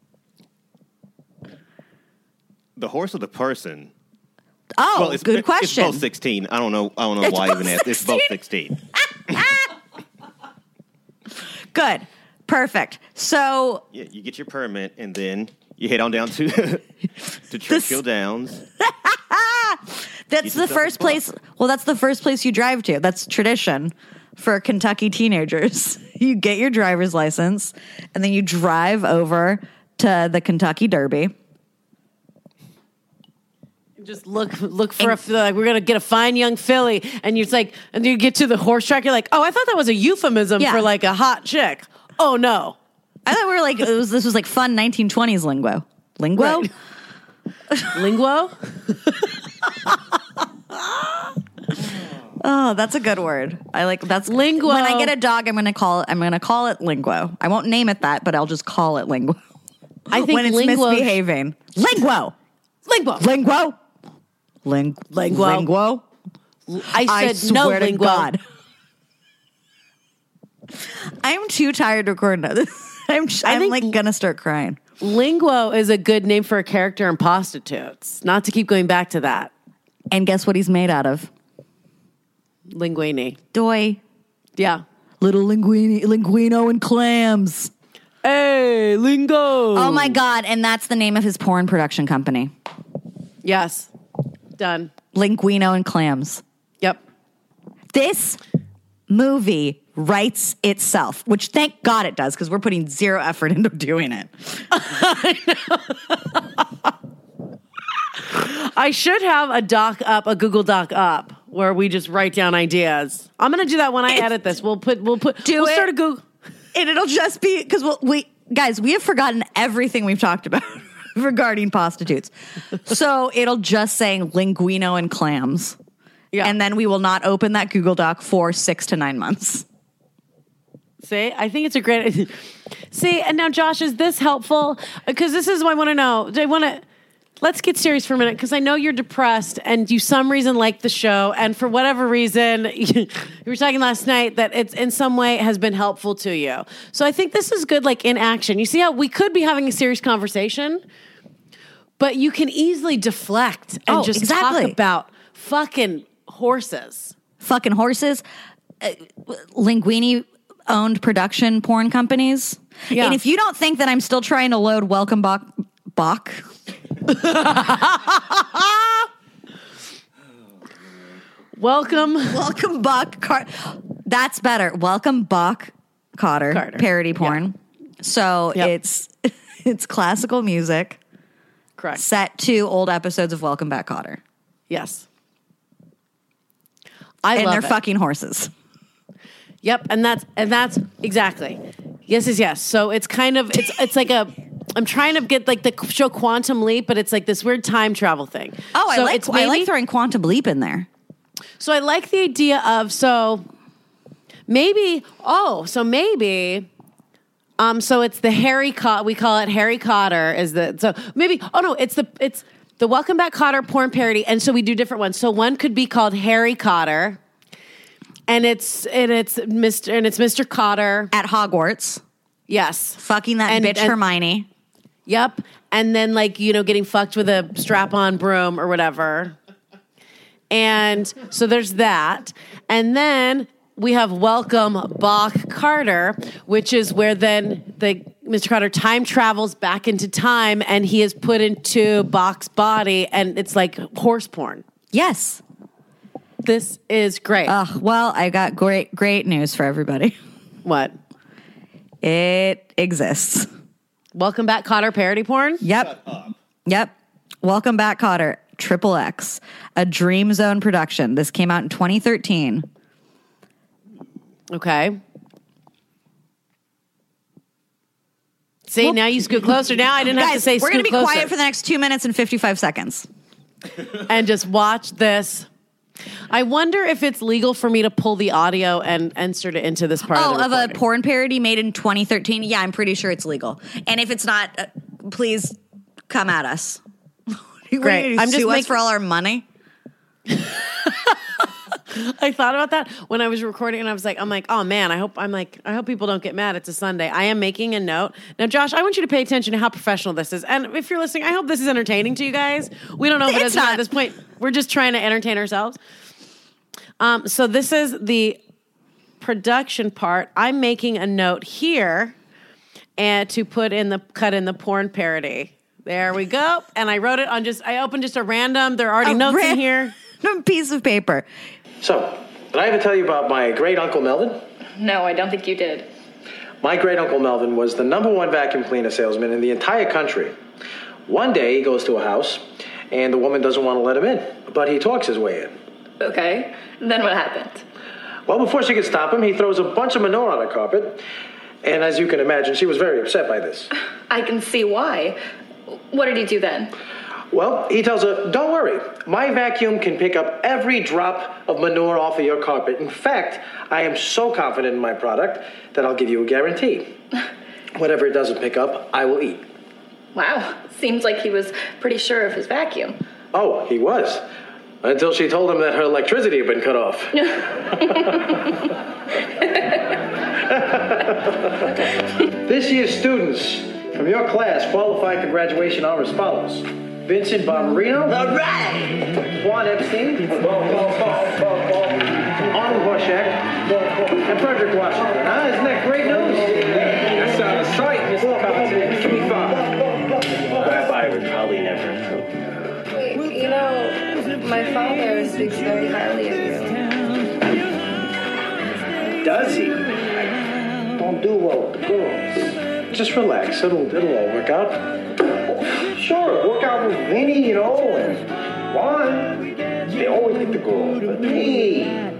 The horse or the person? Oh, Well, good question. It's both 16. I don't know why even ask. It's both 16. Good. Perfect. So Yeah, you get your permit and then you head on down to Churchill Downs. that's the first place. Well, that's the first place you drive to. That's tradition for Kentucky teenagers. You get your driver's license and then you drive over to the Kentucky Derby. Just look for we're gonna get a fine young filly, and you're like, and you get to the horse track, you're like, oh, I thought that was a euphemism for like a hot chick. Oh no, I thought we were like this was like fun 1920s lingo. Lingo? Right. Linguo? Oh, that's a good word. I like that's Linguo. When I get a dog, I'm gonna call it linguo. I won't name it that, but I'll just call it linguo. I think when it's linguo misbehaving. Linguo. Linguo. Linguo. Linguo. Linguo. I said no swear to linguo. God. I'm too tired to record now. I'm think like gonna start crying. Linguo is a good name for a character in Prostitutes. Not to keep going back to that. And guess what he's made out of? Linguini. Doy. Yeah. Little linguino and clams. Hey, lingo. Oh my God. And that's the name of his porn production company. Yes. Done. Linguino and Clams. Yep. This movie writes itself, which thank God it does, because we're putting zero effort into doing it. I should have a Google Doc up where we just write down ideas. I'm going to do that when I edit this. We'll start a Google. And it'll just be, because we have forgotten everything we've talked about regarding prostitutes. So it'll just say Linguino and Clams. Yeah. And then we will not open that Google Doc for 6 to 9 months. See, I think it's a great. See, and now, Josh, is this helpful? Because this is what I want to know. Let's get serious for a minute, because I know you're depressed and you some reason like the show, and for whatever reason, you were talking last night that it's in some way has been helpful to you. So I think this is good, like in action. You see how we could be having a serious conversation, but you can easily deflect and just talk about fucking horses. Fucking horses. Linguini owned production porn companies. Yeah. And if you don't think that I'm still trying to load Welcome Bach. Welcome Bach. That's better. Welcome Bach Cotter. Parody porn. Yeah. So it's classical music. Correct. Set to old episodes of Welcome Back Cotter. Yes. And they're fucking horses. Yep, and that's exactly. Yes. So it's kind of it's like I'm trying to get like the show Quantum Leap, but it's like this weird time travel thing. Oh, so I like throwing Quantum Leap in there. So I like the idea of so it's the Harry Cotter. We call it Harry Cotter. It's the Welcome Back Cotter porn parody, and so we do different ones. So one could be called Harry Cotter, and it's Mr. Cotter at Hogwarts. Yes, fucking that bitch Hermione. Yep, and then getting fucked with a strap-on broom or whatever. And so there's that, and then we have Welcome Bach Carter, which is where then Mr. Carter time travels back into time, and he is put into Bach's body, and it's like horse porn. Yes. This is great. Well, I got great news for everybody. What? It exists. Welcome Back Cotter parody porn? Yep. Welcome Back Cotter, XXX, a Dream Zone production. This came out in 2013. Okay. See, now you scoot closer. Now I didn't have to say scoot closer. We're going to be quiet for the next 2 minutes and 55 seconds. And just watch this. I wonder if it's legal for me to pull the audio and insert it into this part of the recording. Of a porn parody made in 2013? Yeah, I'm pretty sure it's legal. And if it's not, please come at us. Great. I'm just us for all our money. I thought about that when I was recording, and I'm like, oh man, I hope people don't get mad. It's a Sunday. I am making a note. Now, Josh, I want you to pay attention to how professional this is. And if you're listening, I hope this is entertaining to you guys. We don't know if it is not at this point. We're just trying to entertain ourselves. So this is the production part. I'm making a note here and to cut in the porn parody. There we go. And I wrote it on I opened just a random, there are already notes in here. Piece of paper. So, did I ever tell you about my great-uncle Melvin? No, I don't think you did. My great-uncle Melvin was the #1 vacuum cleaner salesman in the entire country. One day, he goes to a house, and the woman doesn't want to let him in, but he talks his way in. Okay, then what happened? Well, before she could stop him, he throws a bunch of manure on the carpet, and as you can imagine, she was very upset by this. I can see why. What did he do then? Well, he tells her, don't worry, my vacuum can pick up every drop of manure off of your carpet. In fact, I am so confident in my product that I'll give you a guarantee. Whatever it doesn't pick up, I will eat. Wow, seems like he was pretty sure of his vacuum. Oh, he was. Until she told him that her electricity had been cut off. This year's students from your class qualified for graduation are as follows. Vincent Barbarino. All right. Juan Epstein. Arnold Horshack. And Frederick Washington. Isn't that great news? That's out of sight, Mr. Give me 5. Rabbi would probably never approve. Wait, you know, my father speaks very highly of you. Does he? Don't do well with the girls. Just relax. It'll all work out. Sure, work out with Vinny, and Juan. They always get the girls, but me.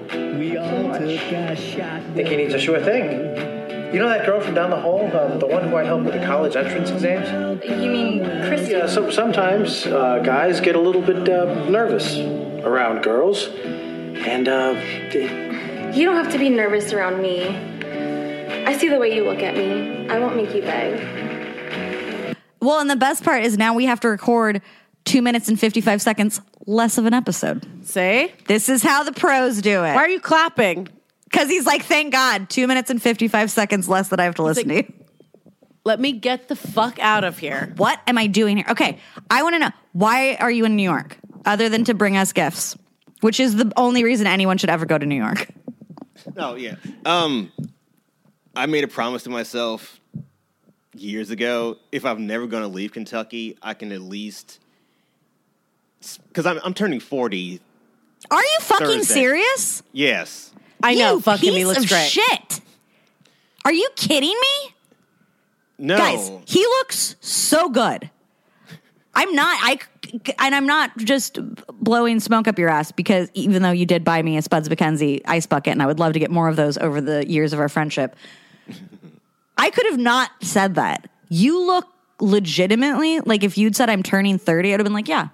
Think he needs a sure thing. You know that girl from down the hall, the one who I helped with the college entrance exams? You mean Christy? Yeah, sometimes guys get a little bit nervous around girls, and You don't have to be nervous around me. I see the way you look at me. I won't make you beg. Well, and the best part is now we have to record 2 minutes and 55 seconds less of an episode. See? This is how the pros do it. Why are you clapping? Because he's like, thank God, 2 minutes and 55 seconds less that I have to listen to. Let me get the fuck out of here. What am I doing here? Okay, I want to know, why are you in New York other than to bring us gifts? Which is the only reason anyone should ever go to New York. Oh, yeah. I made a promise to myself years ago. If I'm never going to leave Kentucky, I can at least... Because I'm turning 40. Are you fucking Thursday. serious? Yes. I know, You fucking me piece looks of great. shit. Are you kidding me? No. Guys, he looks so good. I'm not just blowing smoke up your ass because even though you did buy me a Spuds MacKenzie ice bucket and I would love to get more of those over the years of our friendship, I could have not said that. You look legitimately, like if you'd said I'm turning 30, I'd have been like, yeah.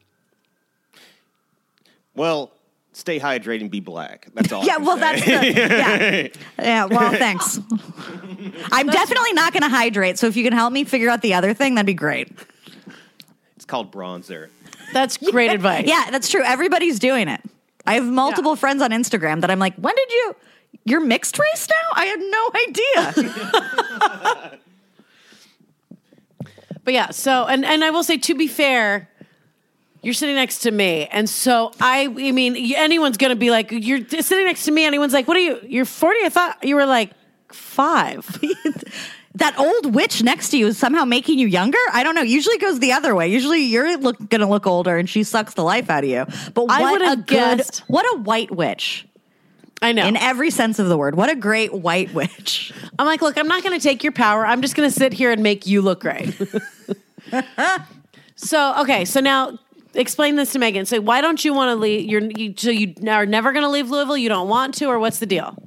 Well, stay hydrated and be black. That's all. Yeah, well, that's yeah, well, thanks. I'm definitely not going to hydrate, so if you can help me figure out the other thing, that'd be great. It's called bronzer. That's great advice. Yeah, that's true. Everybody's doing it. I have multiple friends on Instagram that I'm like, when did you're mixed race now? I had no idea. But yeah, so, and I will say, to be fair, you're sitting next to me. And so, I mean, anyone's going to be like, you're sitting next to me. Anyone's like, what are you? You're 40? I thought you were like 5. That old witch next to you is somehow making you younger? I don't know. Usually it goes the other way. Usually you're going to look older and she sucks the life out of you. But I what would a have guessed. what a white witch. I know. In every sense of the word. What a great white witch. I'm like, look, I'm not going to take your power. I'm just going to sit here and make you look great. So now explain this to Megan. So why don't you want to leave? You are never going to leave Louisville? You don't want to, or what's the deal?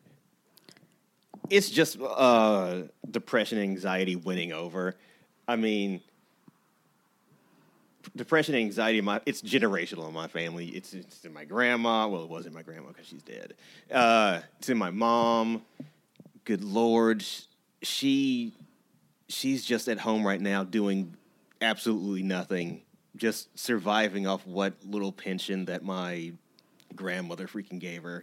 It's just depression and anxiety winning over. I mean, depression and anxiety, it's generational in my family. It's in my grandma. Well, it wasn't my grandma because she's dead. It's in my mom. Good Lord. She's just at home right now doing absolutely nothing, just surviving off what little pension that my grandmother freaking gave her.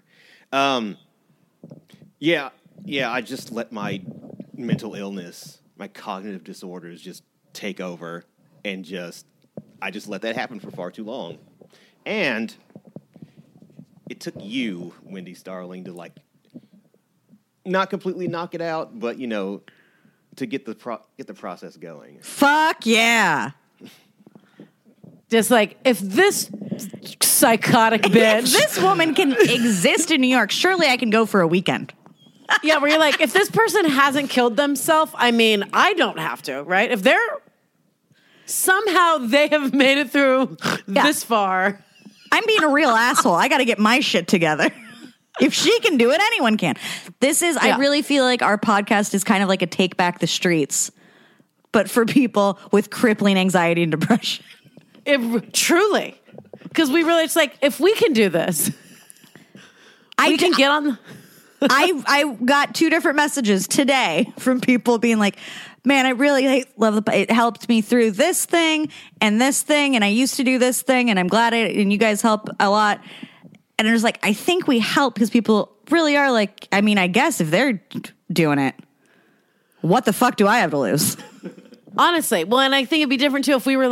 Yeah, I just let my mental illness, my cognitive disorders just take over, and I just let that happen for far too long. And it took you, Wendy Starling, to not completely knock it out, but to get the process going. Fuck yeah. Just like, if this psychotic bitch. If this woman can exist in New York, surely I can go for a weekend. Yeah, where you're like, if this person hasn't killed themselves, I mean, I don't have to, right? If somehow they have made it through this far. I'm being a real asshole. I got to get my shit together. If she can do it, anyone can. I really feel like our podcast is kind of like a Take Back the Streets, but for people with crippling anxiety and depression. Truly. Because it's like, if we can do this, we can get on. I got 2 different messages today from people being like, man, I really love it helped me through this thing, and I used to do this thing, and I'm glad and you guys help a lot. And it's like, I think we help because people really are like, I mean, I guess if they're doing it, what the fuck do I have to lose? Honestly. Well, and I think it'd be different too if we were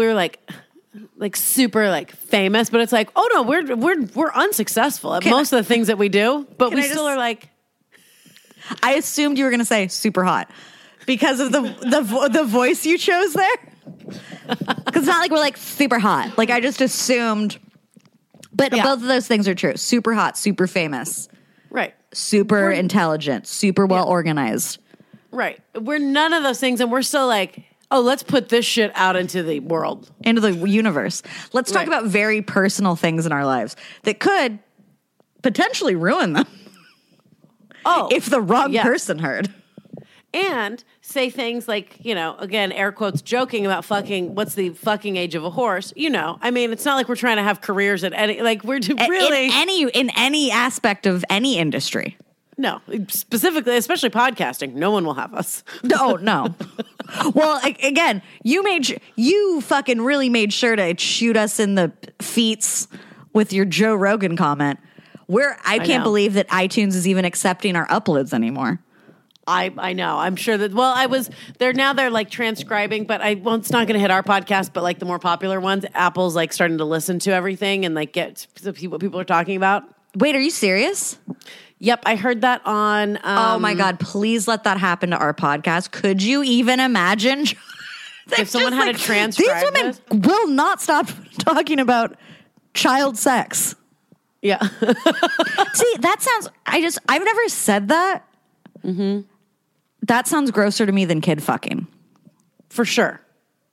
super famous, but it's like, oh no, we're unsuccessful at most of the things that we do, but we still are like. I assumed you were going to say super hot because of the voice you chose there. Because it's not like we're like super hot. Like I just assumed, but Yeah. both of those things are true. Super hot, super famous, Right. super intelligent, super well organized. Right. We're none of those things, and we're still like, oh, let's put this shit out into the world. Into the universe. Let's talk Right. about very personal things in our lives that could potentially ruin them Oh, if the wrong yes. person heard. And say things like, again, air quotes, joking about fucking, what's the fucking age of a horse? I mean, it's not like we're trying to have careers at any, like we're really. In any aspect of any industry. No, specifically, especially podcasting. No one will have us. No. Well, again, you fucking really made sure to shoot us in the feets with your Joe Rogan comment. I can't know. believe that iTunes is even accepting our uploads anymore. I know. I'm sure that. Well, they're like transcribing, but it's not going to hit our podcast. But like the more popular ones, Apple's like starting to listen to everything and like get what people are talking about. Wait, are you serious? Yep, I heard that on. Oh my God, please let that happen to our podcast. Could you even imagine? If someone had to transcribe these women will not stop talking about child sex. Yeah. See, that sounds, I've never said that. Mm-hmm. That sounds grosser to me than kid fucking. For sure.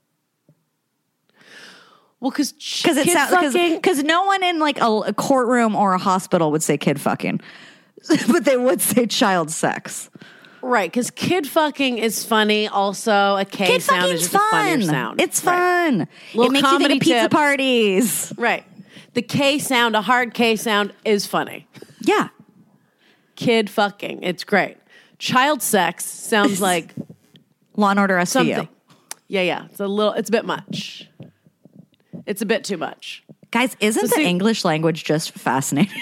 Well, because no one in like a courtroom or a hospital would say kid fucking, but they would say child sex. Right, because kid fucking is funny. Also, a K Kid sound is fucking's just a funnier fun. sound. It's Right. fun. Little It makes you comedy think of pizza tip. parties. Right. The K sound, a hard K sound, is funny. Yeah. Kid fucking, it's great. Child sex sounds like Law and Order SVU. something. Yeah. It's a bit much. It's a bit too much. Guys, isn't the see- English language just fascinating?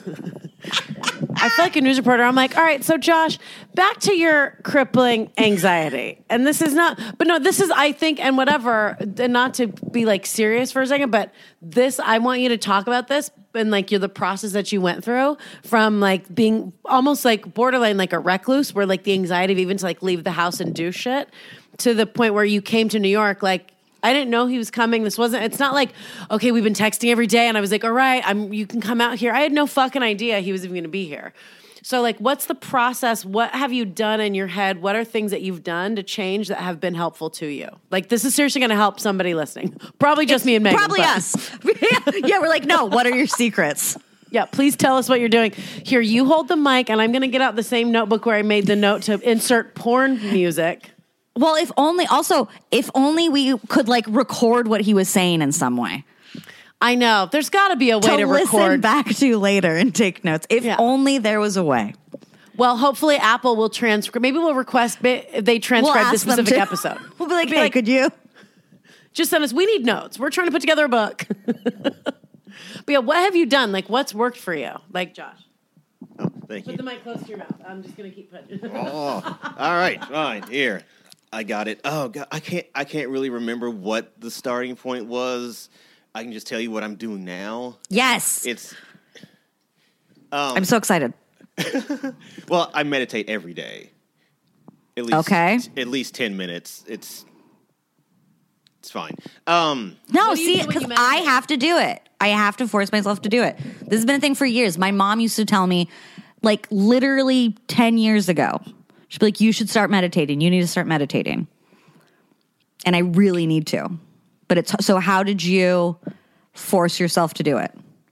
I feel like a news reporter. I'm like, all right, so Josh, back to your crippling anxiety. And this is not, but no, this is, I think, and whatever, and not to be like serious for a second, but this, I want you to talk about this and like the process that you went through from like being almost like borderline like a recluse where like the anxiety of even to like leave the house and do shit to the point where you came to New York, like, I didn't know he was coming. It's not like, okay, we've been texting every day. And I was like, all right, you can come out here. I had no fucking idea he was even going to be here. So like, what's the process? What have you done in your head? What are things that you've done to change that have been helpful to you? Like, this is seriously going to help somebody listening. Probably just me and Megan. Probably but- us. Yeah, we're like, no, what are your secrets? Yeah, please tell us what you're doing. Here, you hold the mic and I'm going to get out the same notebook where I made the note to insert porn music. Well, if only we could like record what he was saying in some way. I know. There's got to be a way to listen record. back to later and take notes. If Yeah. only there was a way. Well, hopefully Apple will transcribe. Maybe we'll request they transcribe this ask them specific to. episode. We'll be like, hey, could you? Just send us. We need notes. We're trying to put together a book. But yeah, what have you done? Like, what's worked for you? Like, Josh, Oh, thank you. put the mic close to your mouth. I'm just gonna keep putting. Oh, all right, fine. Here, I got it. Oh God, I can't really remember what the starting point was. I can just tell you what I'm doing now. Yes. It's I'm so excited. well, I meditate every day. At least, Okay. At least 10 minutes. It's fine. No, What do you see, do when because you I meditate? have to do it. I have to force myself to do it. This has been a thing for years. My mom used to tell me, like, literally 10 years ago, she'd be like, you should start meditating. You need to start meditating. And I really need to. But so how did you force yourself to do it?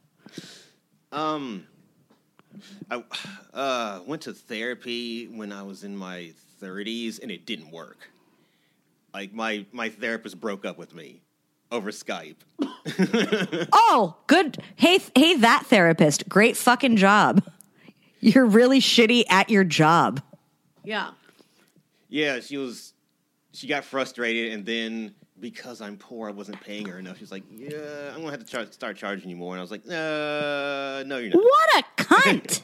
I went to therapy when I was in my 30s, and it didn't work. Like, my therapist broke up with me over Skype. Oh, good. Hey, that therapist. Great fucking job. You're really shitty at your job. Yeah. Yeah, she got frustrated, and then because I'm poor, I wasn't paying her enough. She was like, yeah, I'm going to have to start charging you more. And I was like, no, you're not. What a cunt.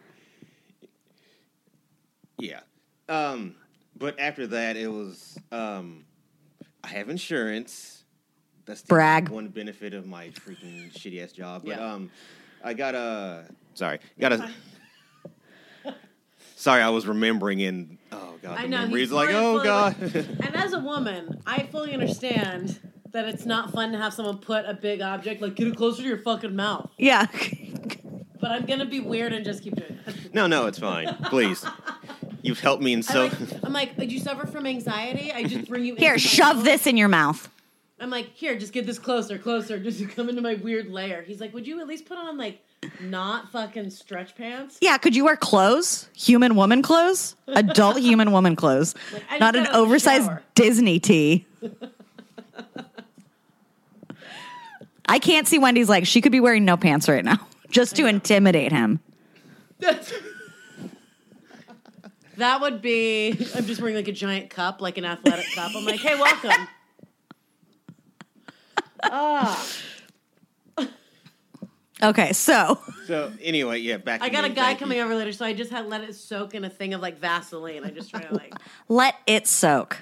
Yeah. But after that, it was, I have insurance. That's the Brag. one benefit of my freaking shitty ass job. But Yeah. I got a Sorry, I was remembering in. Oh God, I the know. memories like, oh God. And as a woman, I fully understand that it's not fun to have someone put a big object like get it closer to your fucking mouth. Yeah. But I'm gonna be weird and just keep doing it. No, it's fine. Please, you've helped me in so. I'm like, do you suffer from anxiety? I just bring you. Here, into my shove world. this in your mouth. I'm like, here, just get this closer, just come into my weird lair. He's like, would you at least put on like not fucking stretch pants? Yeah, could you wear clothes? Human woman clothes? Adult human woman clothes. Like, I just Not an got out of the oversized shower. Disney tee. I can't see Wendy's like, she could be wearing no pants right now. Just to intimidate him. That would be. I'm just wearing like a giant cup, like an athletic cup. I'm like, hey, welcome. Okay, so So anyway, yeah, back. To I got me. a guy Thank coming you. over later, so I just had let it soak in a thing of like Vaseline. I just try to like. let it soak.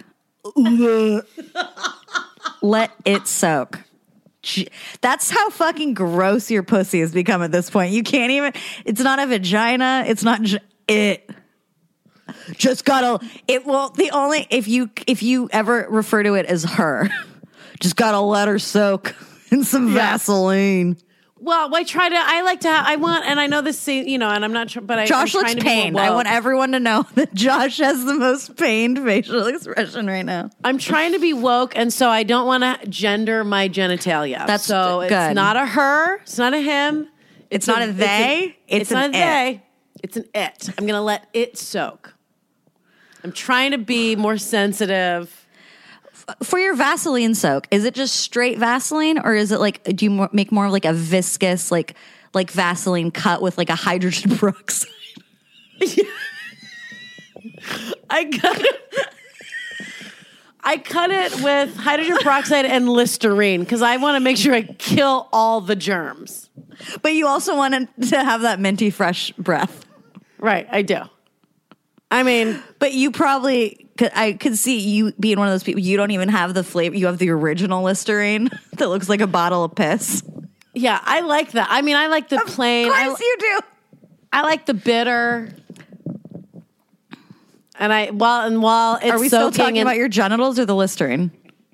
Let it soak. That's how fucking gross your pussy has become at this point. You can't even. It's not a vagina. It's not it. Just gotta. It will. The only if you ever refer to it as her, just gotta let her soak in some Vaseline. Well, I like to have, I want, and I know this, you know, and I'm not sure, but Josh I'm looks trying to be more pained. I woke. want everyone to know that Josh has the most pained facial expression right now. I'm trying to be woke, and so I don't want to gender my genitalia. That's so good. It's not a her. It's not a him. It's not a they. It's an not a it. they. It's an it. I'm going to let it soak. I'm trying to be more sensitive. For your Vaseline soak, is it just straight Vaseline, or is it like, do you make more of like a viscous, like Vaseline cut with like a hydrogen peroxide? I cut it with hydrogen peroxide and Listerine because I want to make sure I kill all the germs. But you also wanted to have that minty fresh breath. Right, I do. I mean, But you probably, I could see you being one of those people, you don't even have the flavor. You have the original Listerine that looks like a bottle of piss. yeah, I like that. I mean, I like the plain. Of course you do. I like the bitter. And while it's Are we still soaking talking about your genitals or the Listerine?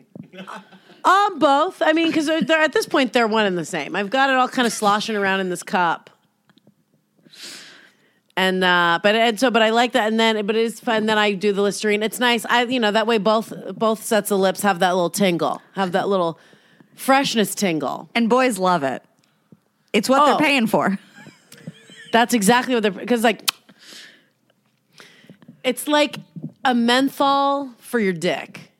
both. I mean, because they're at this point they're one and the same. I've got it all kind of sloshing around in this cup. And but I like that, and then but it is fun. Then I do the Listerine. It's nice. That way both sets of lips have that little tingle, have that little freshness tingle. And boys love it. It's what they're paying for. That's exactly what they're because like it's like a menthol for your dick.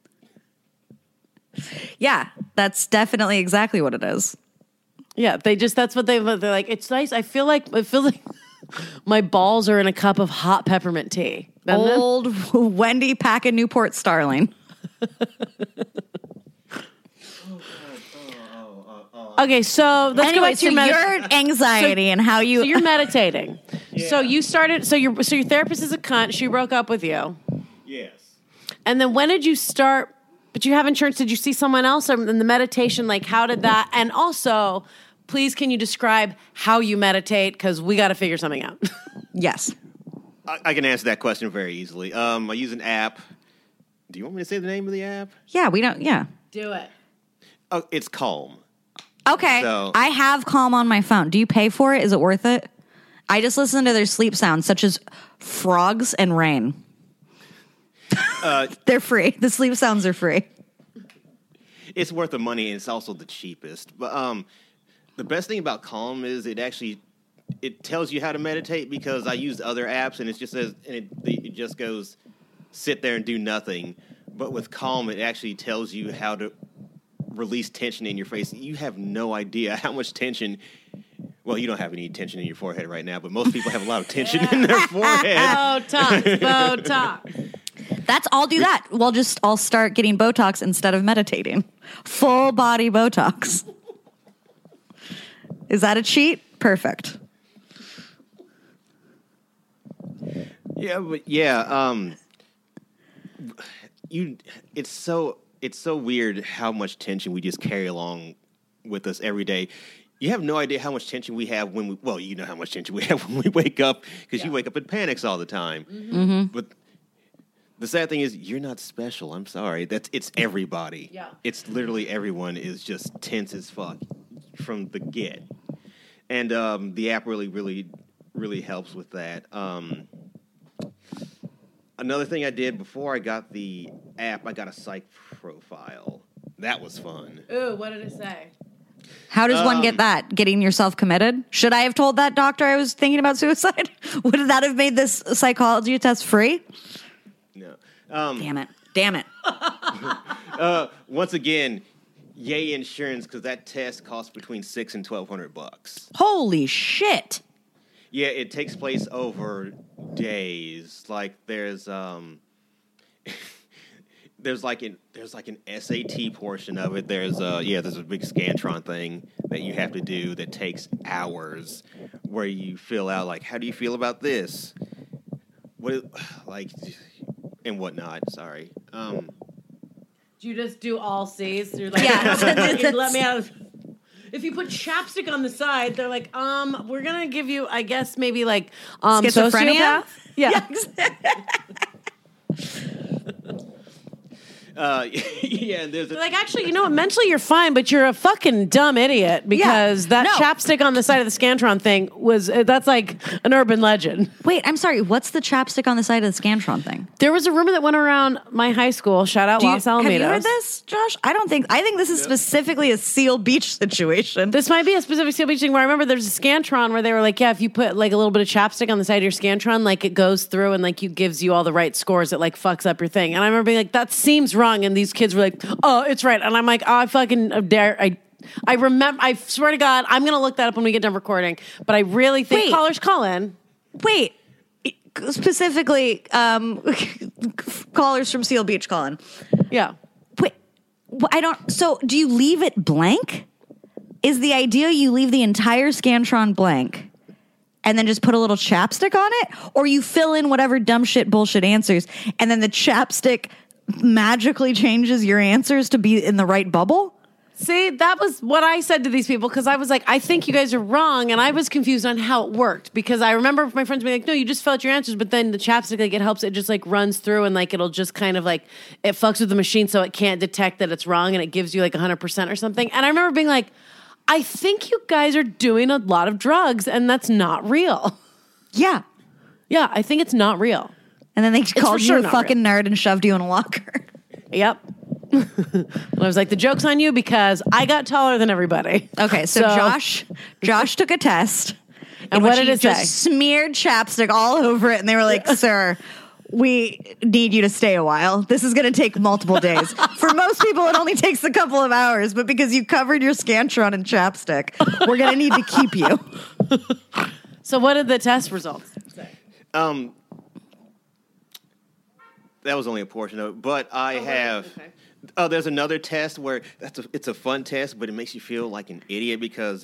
Yeah, that's definitely exactly what it is. Yeah, that's what they're like. It's nice. I feel like my balls are in a cup of hot peppermint tea. doesn't it? Old Wendy pack of Newport Starling. Okay, so let's go Anyway, back to so your anxiety and how you. So you're meditating. So you started. So your therapist is a cunt. She broke up with you. Yes. And then when did you start? But you have insurance. Did you see someone else? Or in the meditation, like how did that? And also, please, can you describe how you meditate? Because we got to figure something out. Yes. I can answer that question very easily. I use an app. Do you want me to say the name of the app? Yeah, we don't. Yeah. Do it. Oh, it's Calm. Okay. So- I have Calm on my phone. Do you pay for it? Is it worth it? I just listen to their sleep sounds, such as frogs and rain. They're free. The sleep sounds are free. It's worth the money, and it's also the cheapest. But the best thing about Calm is it tells you how to meditate, because I used other apps and it just says, and it just goes sit there and do nothing. But with Calm, it actually tells you how to release tension in your face. You have no idea how much tension. Well, you don't have any tension in your forehead right now, but most people have a lot of tension in their forehead. Botox. I'll do that. I'll start getting Botox instead of meditating. Full body Botox. Is that a cheat? Perfect. Yeah, but it's so weird how much tension we just carry along with us every day. You have no idea how much tension we have when you know how much tension we have when we wake up because you wake up in panics all the time. Mm-hmm. But the sad thing is, you're not special. I'm sorry. It's everybody. Yeah. It's literally everyone is just tense as fuck from the get. And the app really, really, really helps with that. Another thing I did before I got the app, I got a psych profile. That was fun. Ooh, what did it say? How does one get that? Getting yourself committed? Should I have told that doctor I was thinking about suicide? Would that have made this psychology test free? No. Damn it. Once again, yay insurance, because that test costs between $600 and $1,200. Holy shit. Yeah, it takes place over days. Like there's like an SAT portion of it. There's a big Scantron thing that you have to do that takes hours, where you fill out like, how do you feel about this? And whatnot. Sorry. Do you just do all C's? You're like, Yeah. let me out. If you put chapstick on the side, they're like, we're gonna give you, I guess, maybe like schizophrenia. sociopath? Yeah. Yeah, there's They're like, actually, you know what? Mentally, you're fine, but you're a fucking dumb idiot because that chapstick on the side of the Scantron thing that's like an urban legend. Wait, I'm sorry. What's the chapstick on the side of the Scantron thing? There was a rumor that went around my high school. Shout out Los Alamitos. Have you heard this, Josh? I think this is specifically a Seal Beach situation. This might be a specific Seal Beach thing where I remember there's a Scantron where they were like, yeah, if you put like a little bit of chapstick on the side of your Scantron, like it goes through and like gives you all the right scores. It like fucks up your thing. And I remember being like, that seems wrong. And these kids were like, oh, it's right. And I'm like, oh, I fucking dare. I remember, I swear to God, I'm going to look that up when we get done recording. But I really think callers call in. Wait, specifically, callers from Seal Beach call in. Yeah. Wait, so do you leave it blank? Is the idea you leave the entire Scantron blank and then just put a little chapstick on it? Or you fill in whatever dumb shit bullshit answers and then the chapstick magically changes your answers to be in the right bubble? See, that was what I said to these people because I was like, I think you guys are wrong. And I was confused on how it worked because I remember my friends being like, no, you just fill out your answers. But then the chapstick, like, it helps. It just like runs through and like it'll just kind of like it fucks with the machine so it can't detect that it's wrong and it gives you like 100% or something. And I remember being like, I think you guys are doing a lot of drugs and that's not real. Yeah. Yeah, I think it's not real. And then they called you a fucking nerd and shoved you in a locker. Yep. And I was like, the joke's on you because I got taller than everybody. Okay, so Josh took a test. And what did it say? Just smeared chapstick all over it. And they were like, sir, we need you to stay a while. This is going to take multiple days. For most people, it only takes a couple of hours. But because you covered your Scantron in chapstick, we're going to need to keep you. So what did the test results say? That was only a portion of it, but I have. Okay. Oh, there's another test where it's a fun test, but it makes you feel like an idiot because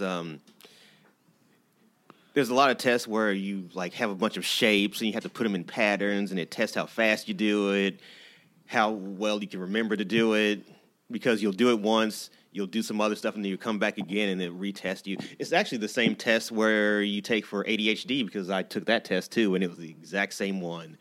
there's a lot of tests where you like have a bunch of shapes and you have to put them in patterns, and it tests how fast you do it, how well you can remember to do it, because you'll do it once, you'll do some other stuff, and then you come back again and it retest you. It's actually the same test where you take for ADHD because I took that test too, and it was the exact same one.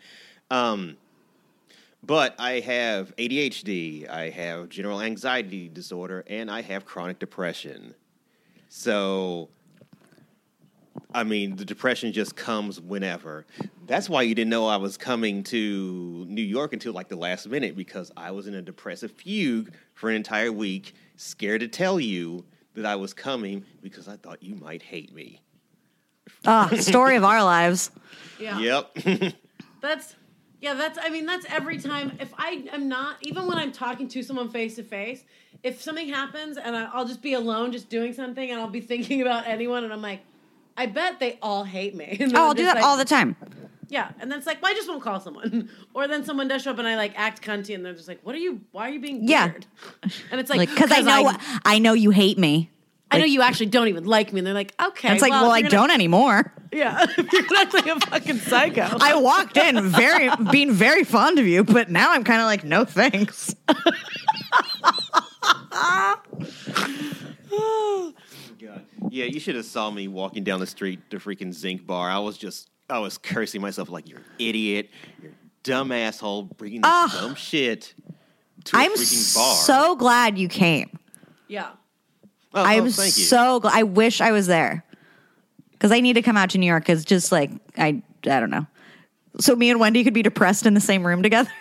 But I have ADHD, I have general anxiety disorder, and I have chronic depression. So, I mean, the depression just comes whenever. That's why you didn't know I was coming to New York until like the last minute, because I was in a depressive fugue for an entire week, scared to tell you that I was coming because I thought you might hate me. Story of our lives. Yeah. Yep. That's every time. If I am not, even when I'm talking to someone face to face, if something happens and I'll just be alone, just doing something, and I'll be thinking about anyone, and I'm like, I bet they all hate me. I'll do that all the time. Yeah, and then it's like, well, I just won't call someone. Or then someone does show up and I like act cunty, and they're just like, why are you being weird? And it's like, because I know you hate me. I know you actually don't even like me. And they're like, okay. It's like, well, I don't anymore. Yeah. You're not like a fucking psycho. I walked in being very fond of you, but now I'm kind of like, no thanks. God. Yeah, you should have saw me walking down the street to freaking Zinc Bar. I was cursing myself like, you're an idiot, you're a dumb asshole, bringing this dumb shit to a I'm freaking bar. so glad you came. Yeah. I'm thank you. so glad. I wish I was there because I need to come out to New York. Because just like I don't know. So me and Wendy could be depressed in the same room together.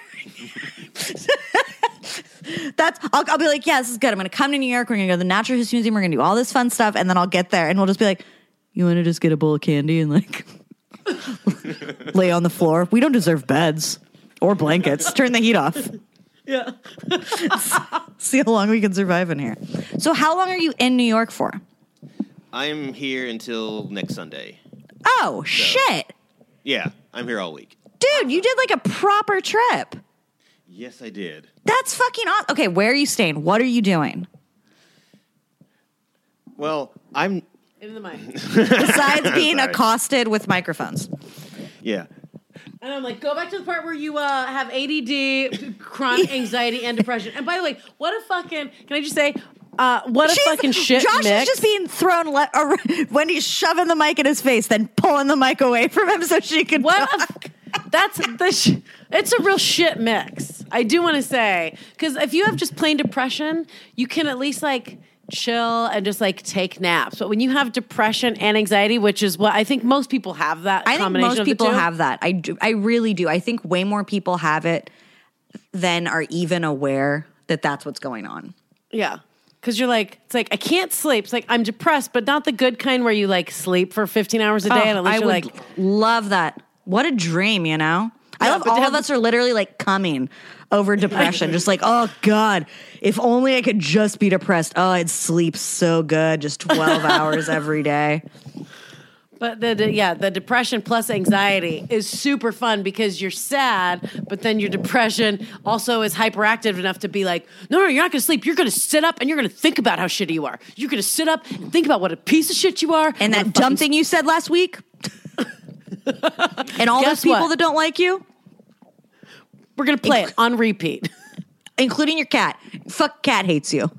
I'll be like, yeah, this is good. I'm going to come to New York. We're going to go to the Natural History Museum. We're going to do all this fun stuff, and then I'll get there, and we'll just be like, you want to just get a bowl of candy and like lay on the floor? We don't deserve beds or blankets. Turn the heat off. Yeah. See how long we can survive in here. So how long are you in New York for? I'm here until next Sunday. Oh, shit. Yeah, I'm here all week. Dude, you did like a proper trip. Yes, I did. That's fucking awesome. Okay, where are you staying? What are you doing? Well, I'm... Into the mic. Besides being Sorry. accosted with microphones. Yeah. And I'm like, go back to the part where you have ADD, chronic anxiety, and depression. And by the way, what a fucking, can I just say, what a fucking shit Josh mix. is just being thrown Wendy's shoving the mic in his face, then pulling the mic away from him so she can talk. It's a real shit mix. I do want to say, because if you have just plain depression, you can at least like chill and just like take naps. But when you have depression and anxiety, which is what I think most people have, that I think combination most of the people two. have that. I do. I really do. I think way more people have it than are even aware that that's what's going on. Yeah. Because you're like, it's like, I can't sleep. It's like, I'm depressed, but not the good kind where you like sleep for 15 hours a day. And at least I you're would like, love that. What a dream, you know? I Yeah, love but all to of have- us are literally like coming over depression. Just like, oh God, if only I could just be depressed. Oh, I'd sleep so good, just 12 hours every day. but the depression plus anxiety is super fun because you're sad, but then your depression also is hyperactive enough to be like, no, you're not going to sleep. You're going to sit up and you're going to think about how shitty you are. You're going to sit up and think about what a piece of shit you are. And that dumb thing you said last week? And all Guess those people what? that don't like you? We're going to play it on repeat. Including your cat. Fuck cat hates you.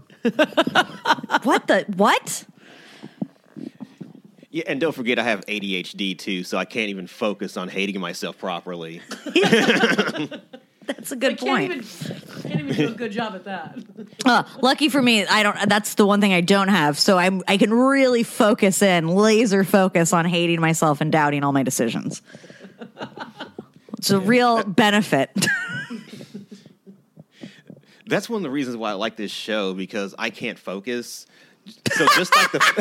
What? Yeah, and don't forget I have ADHD too, so I can't even focus on hating myself properly. That's a good point. Can't even do a good job at that. Lucky for me, that's the one thing I don't have. So I can really focus laser focus on hating myself and doubting all my decisions. It's a real benefit. That's one of the reasons why I like this show, because I can't focus. So just like the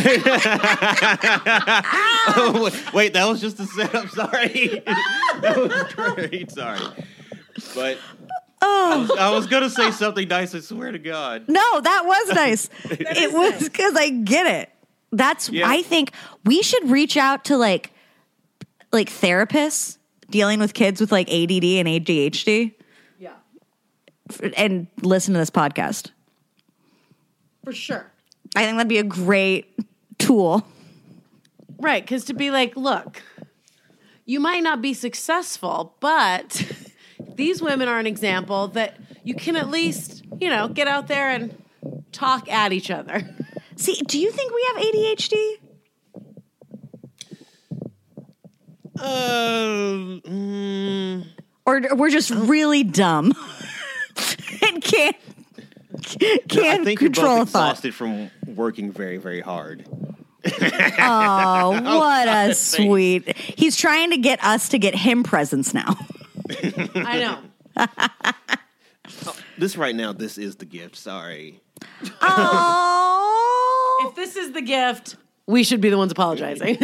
oh, wait, that was just a setup. Sorry, that was great. Sorry, but I was gonna say something nice. I swear to God. No, that was nice. It was because I get it. I think we should reach out to like therapists dealing with kids with like ADD and ADHD. Yeah, and listen to this podcast. for sure. I think that'd be a great tool. Right, because to be like, look, you might not be successful, but these women are an example that you can at least, get out there and talk at each other. See, do you think we have ADHD? Or we're just really dumb and can't I think you're control a both thought. exhausted from working very, very hard. Oh, what a sweet. He's trying to get us to get him presents now. I know. This right now, this is the gift. Sorry. Oh. If this is the gift, we should be the ones apologizing.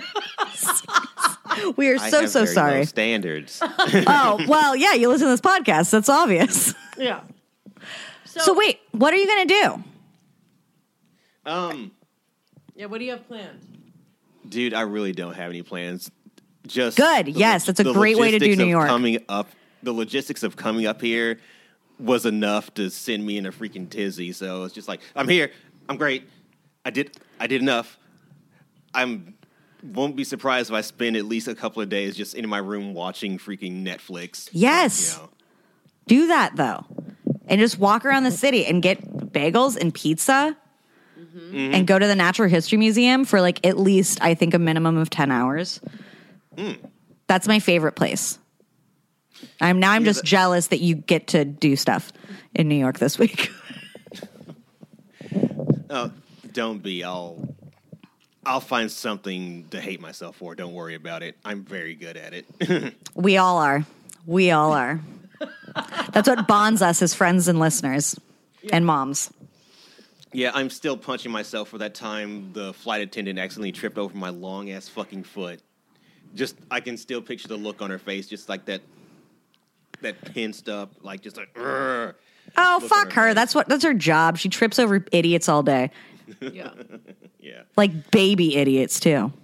We are I so have very sorry. low standards. Oh, well, yeah, you listen to this podcast. That's obvious. Yeah. So wait, what are you going to do? Yeah, what do you have planned? Dude, I really don't have any plans. Just Good. Yes, that's a the great way to do logistics New of York. The logistics of coming up here was enough to send me in a freaking tizzy. So it's just like, I'm here. I'm great. I did enough. Won't be surprised if I spend at least a couple of days just in my room watching freaking Netflix. Yes. Do that, though. And just walk around the city and get bagels and pizza and go to the Natural History Museum for like at least, I think, a minimum of 10 hours. That's my favorite place. I'm just jealous that you get to do stuff in New York this week. Oh, don't be. I'll find something to hate myself for. Don't worry about it. I'm very good at it. We all are. That's what bonds us as friends and listeners and moms. Yeah, I'm still punching myself for that time the flight attendant accidentally tripped over my long-ass fucking foot. I can still picture the look on her face, just like that pinched up, like just like, "Urgh." Oh, Look fuck at her. her That's her job. She trips over idiots all day. Yeah. Yeah. Like baby idiots, too.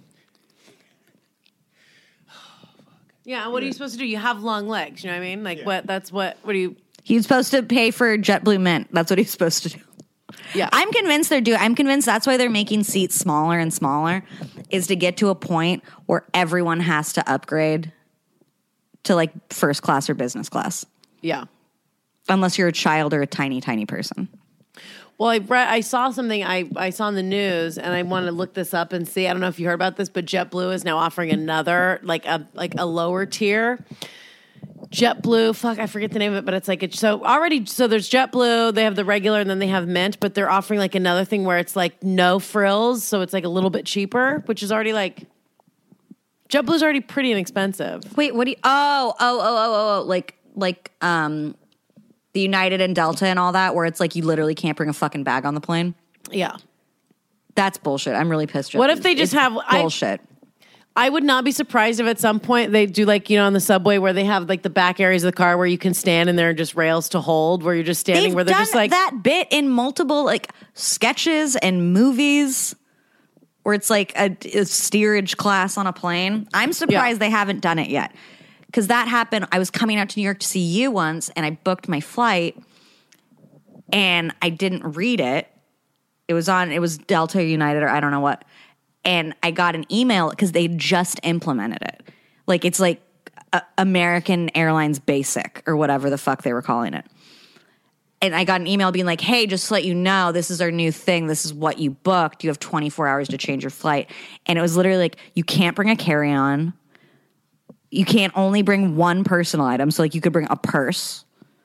Yeah, what are you supposed to do? You have long legs, you know what I mean? Like, what do you... He's supposed to pay for JetBlue Mint. That's what he's supposed to do. Yeah. I'm convinced I'm convinced that's why they're making seats smaller and smaller, is to get to a point where everyone has to upgrade to like first class or business class. Yeah. Unless you're a child or a tiny, tiny person. Well, I saw something I saw in the news, and I want to look this up and see. I don't know if you heard about this, but JetBlue is now offering another, like a lower tier. JetBlue, fuck, I forget the name of it, but it's like so there's JetBlue, they have the regular, and then they have Mint, but they're offering like another thing where it's like no frills, so it's like a little bit cheaper, which is already like JetBlue's already pretty inexpensive. Wait, what do you? Like the United and Delta and all that, where it's like you literally can't bring a fucking bag on the plane. Yeah, that's bullshit. I'm really pissed. What if they just have bullshit? I would not be surprised if at some point they do like, on the subway where they have like the back areas of the car where you can stand and there are just rails to hold where you're just standing where they're just like that bit in multiple like sketches and movies where it's like a steerage class on a plane. I'm surprised they haven't done it yet. Because that happened. I was coming out to New York to see you once and I booked my flight and I didn't read it. It was Delta or United or I don't know what. And I got an email because they just implemented it. Like, it's like American Airlines Basic or whatever the fuck they were calling it. And I got an email being like, hey, just to let you know, this is our new thing. This is what you booked. You have 24 hours to change your flight. And it was literally like, you can't bring a carry-on. You can't only bring one personal item. So, like, you could bring a purse.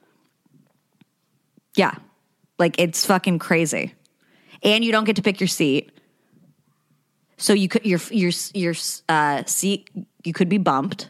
Yeah. Like, it's fucking crazy. And you don't get to pick your seat. So you could your seat you could be bumped.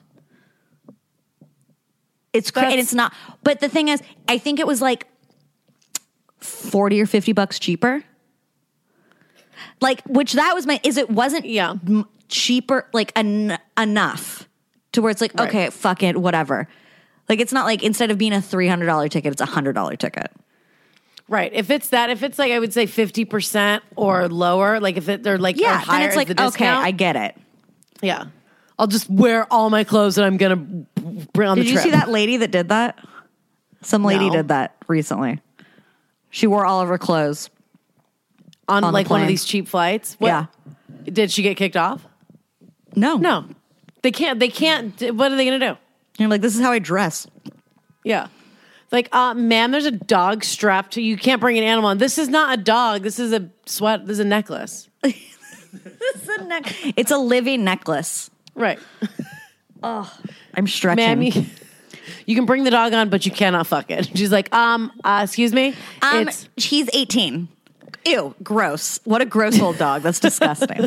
It's crazy, and it's not. But the thing is, I think it was like $40 or $50 cheaper. Like, which that was it wasn't cheaper like enough to where it's like okay, fuck it, whatever. Like, it's not like instead of being a $300 ticket, it's a $100 ticket. Right. If it's like, I would say 50% or lower, like if they're like, yeah, higher, then it's like, the okay, I get it. Yeah. I'll just wear all my clothes that I'm going to bring on the trip. Did you see that lady that did that? Some lady did that recently. She wore all of her clothes on like one of plane. these cheap flights. What? Yeah. Did she get kicked off? No. They can't. What are they going to do? You're like, this is how I dress. Yeah. Like, ma'am, there's a dog strapped to you. Can't bring an animal on. This is not a dog. This is a sweat. This is a necklace. It's a living necklace. Right. Oh, I'm stretching. Ma'am, you can bring the dog on, but you cannot fuck it. She's like, excuse me? She's 18. Ew, gross. What a gross old dog. That's disgusting.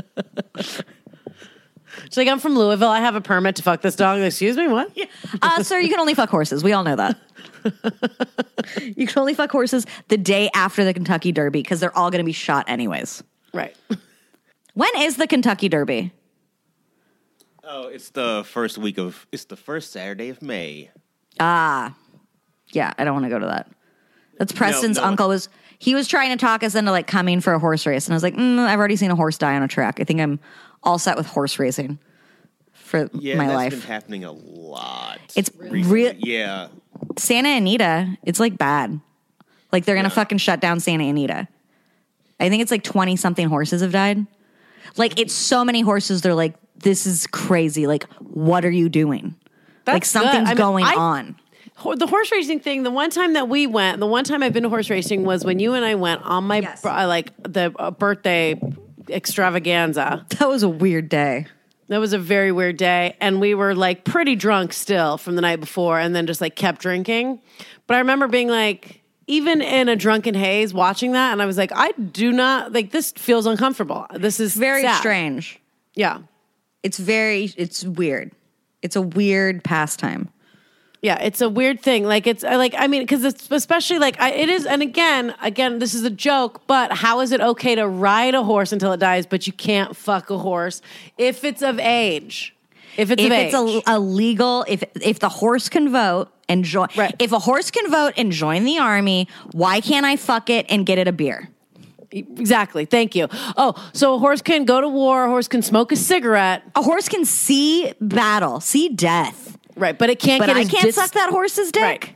She's like, I'm from Louisville. I have a permit to fuck this dog. Excuse me, what? Sir, you can only fuck horses. We all know that. You can only fuck horses the day after the Kentucky Derby because they're all going to be shot anyways. Right. When is the Kentucky Derby? Oh, it's the first Saturday of May. Yeah, I don't want to go to that. That's Preston's uncle he was trying to talk us into like coming for a horse race. And I was like, I've already seen a horse die on a track. I think I'm all set with horse racing for my life. That's been happening a lot. It's real. Yeah. Santa Anita, it's like bad. Like they're going to fucking shut down Santa Anita. I think it's like 20 something horses have died. Like it's so many horses. They're like, this is crazy. Like, what are you doing? Like something's going on. The horse racing thing, the one time that we went, the one time I've been to horse racing was when you and I went on my, Yes. the birthday extravaganza. That was a weird day. That was a very weird day. And we were like pretty drunk still from the night before and then just like kept drinking. But I remember being like, even in a drunken haze watching that. And I was like, I do not, like, this feels uncomfortable. This is Very sad. strange. Yeah. It's weird. It's a weird pastime. Yeah, it's a weird thing. Like, it's like, I mean, because it's especially like, it is, and again, this is a joke, but how is it okay to ride a horse until it dies, but you can't fuck a horse if it's of age? If it's a legal, if the horse can vote and join, Right. if a horse can vote and join the army, why can't I fuck it and get it a beer? Exactly. Thank you. Oh, so a horse can go to war, a horse can smoke a cigarette. A horse can see battle, see death. Right, but it can't But get I his can't suck that horse's dick. Right.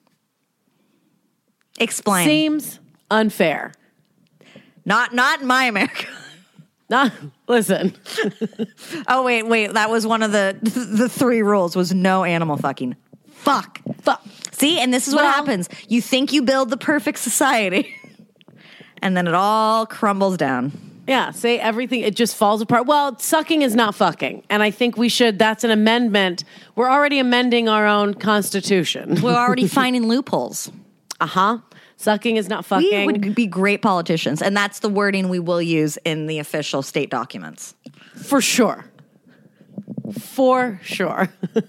Explain. Seems unfair. Not in my America. Not, listen. Oh, wait. That was one of the 3 rules was no animal fucking. Fuck. See, and this is what happens. You think you build the perfect society, and then it all crumbles down. Yeah, say everything, it just falls apart. Well, sucking is not fucking. And I think that's an amendment. We're already amending our own constitution. We're already finding loopholes. Uh-huh. Sucking is not fucking. We would be great politicians, and that's the wording we will use in the official state documents. For sure. For sure.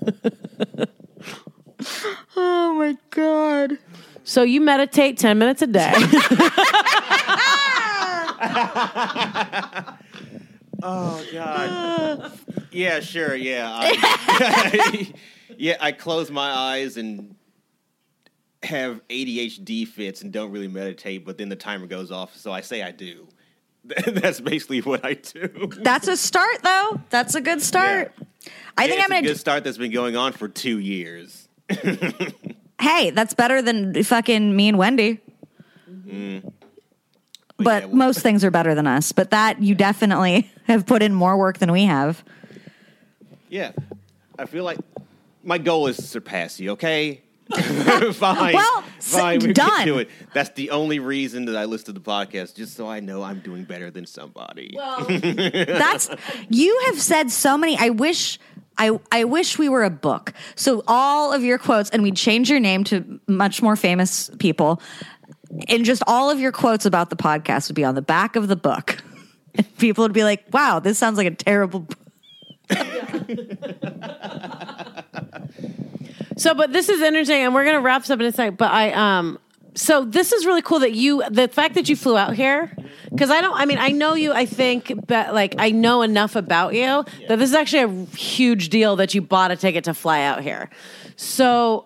Oh, my God. So you meditate 10 minutes a day. Oh God. Yeah, sure. Yeah. I close my eyes and have ADHD fits and don't really meditate, but then the timer goes off, so I say I do. That's basically what I do. That's a start, though. That's a good start. Yeah. I think it's I'm going a to good start that's been going on for 2 years. Hey, that's better than fucking me and Wendy. But yeah, most things are better than us. But that you definitely have put in more work than we have. Yeah. I feel like my goal is to surpass you, okay? Fine. Well, Fine, we done. can do it. That's the only reason that I listed the podcast, just so I know I'm doing better than somebody. That's you have said so many. I wish we were a book. So all of your quotes, and we'd change your name to much more famous people, and just all of your quotes about the podcast would be on the back of the book. And people would be like, wow, this sounds like a terrible book. So, but this is interesting, and we're going to wrap this up in a second. But so this is really cool that the fact that you flew out here, because I know you, I think, but like I know enough about you that this is actually a huge deal that you bought a ticket to fly out here. So,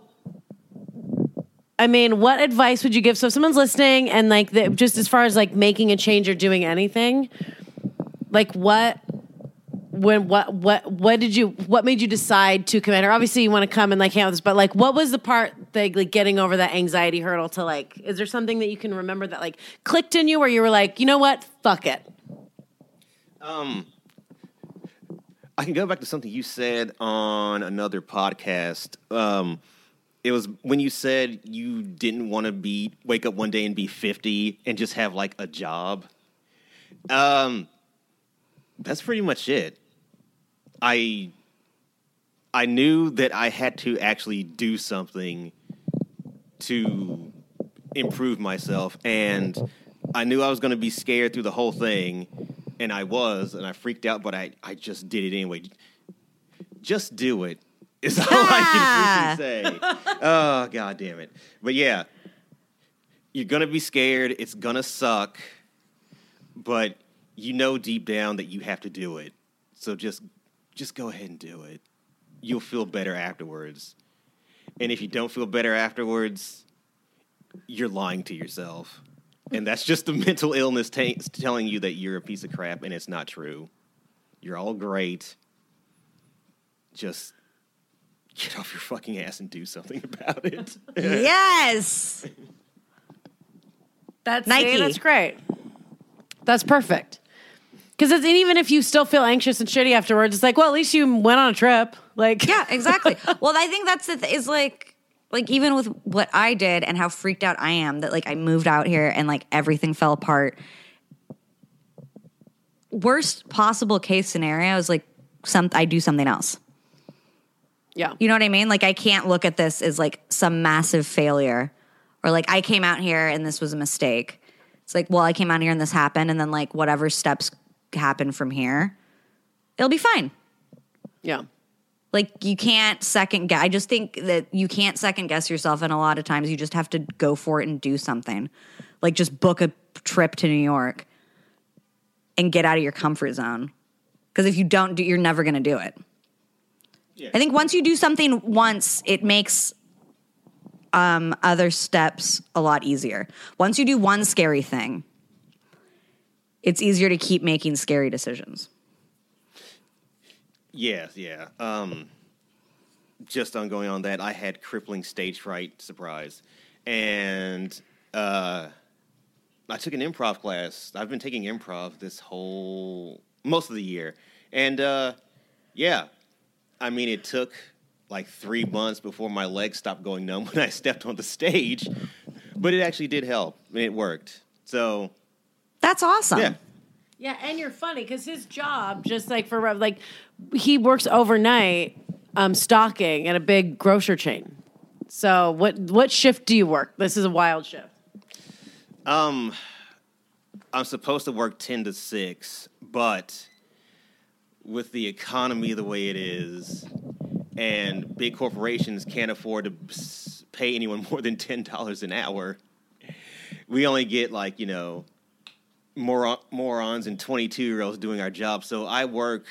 I mean, what advice would you give? So if someone's listening and like, just as far as like making a change or doing anything, like what made you decide to come in? Or obviously you want to come and like hang out with us, but like, what was the part that like getting over that anxiety hurdle to like, is there something that you can remember that like clicked in you where you were like, you know what? Fuck it. I can go back to something you said on another podcast. It was when you said you didn't want to wake up one day and be 50 and just have like a job. That's pretty much it. I knew that I had to actually do something to improve myself, and I knew I was going to be scared through the whole thing, and I freaked out, but I just did it anyway. Just do it is all I can freaking say. Oh, God damn it. But yeah, you're going to be scared. It's going to suck, but you know deep down that you have to do it. So just go ahead and do it. You'll feel better afterwards. And if you don't feel better afterwards, you're lying to yourself. And that's just the mental illness telling you that you're a piece of crap, and it's not true. You're all great. Just get off your fucking ass and do something about it. Yes. That's Nike. That's great. That's perfect. Because even if you still feel anxious and shitty afterwards, it's like, well, at least you went on a trip. Like, Yeah, exactly. Well, I think that's is like, like even with what I did and how freaked out I am that like I moved out here and like everything fell apart. Worst possible case scenario is like I do something else. Yeah. You know what I mean? Like I can't look at this as like some massive failure or like I came out here and this was a mistake. It's like, well, I came out here and this happened and then like whatever steps happen from here, it'll be fine. Yeah. Like you can't second guess. I just think that you can't second guess yourself, and a lot of times you just have to go for it and do something. Like just book a trip to New York and get out of your comfort zone. Because if you don't do, you're never going to do it. Yeah. I think once you do something once, it makes other steps a lot easier. Once you do one scary thing, it's easier to keep making scary decisions. Yes, yeah. Just on going on that, I had crippling stage fright, surprise. And I took an improv class. I've been taking improv most of the year. And yeah, I mean, it took like 3 months before my legs stopped going numb when I stepped on the stage. But it actually did help, and it worked. So that's awesome. Yeah. Yeah, and you're funny because his job, just like for like, he works overnight stocking at a big grocery chain. So what shift do you work? This is a wild shift. I'm supposed to work 10 to 6, but with the economy the way it is, and big corporations can't afford to pay anyone more than $10 an hour, we only get like, you know, morons and 22-year-olds doing our job. So I work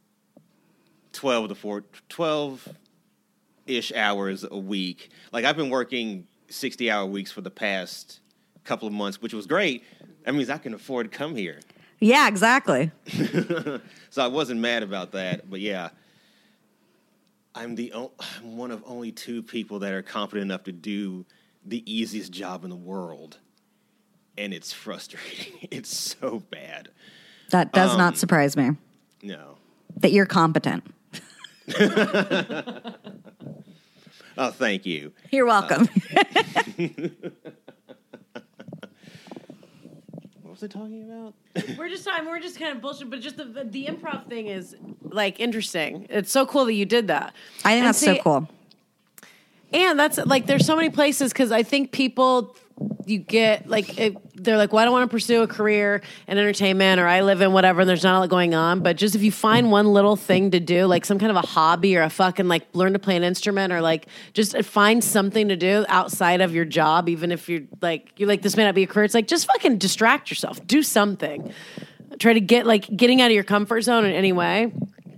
12-ish hours a week. Like I've been working 60-hour weeks for the past couple of months, which was great. That means I can afford to come here. Yeah, exactly. So I wasn't mad about that. But yeah, I'm one of only 2 people that are competent enough to do the easiest job in the world. And it's frustrating. It's so bad. That does not surprise me. No. That you're competent. Oh, thank you. You're welcome. What was I talking about? We're just kind of bullshit, but just the improv thing is like interesting. It's so cool that you did that. I think that's so cool. And that's like, there's so many places because I think people, you get like, they're like, well, I don't want to pursue a career in entertainment or I live in whatever and there's not a lot going on. But just if you find one little thing to do, like some kind of a hobby or a fucking like learn to play an instrument or like just find something to do outside of your job, even if you're like, this may not be a career. It's like, just fucking distract yourself. Do something. Try to getting out of your comfort zone in any way.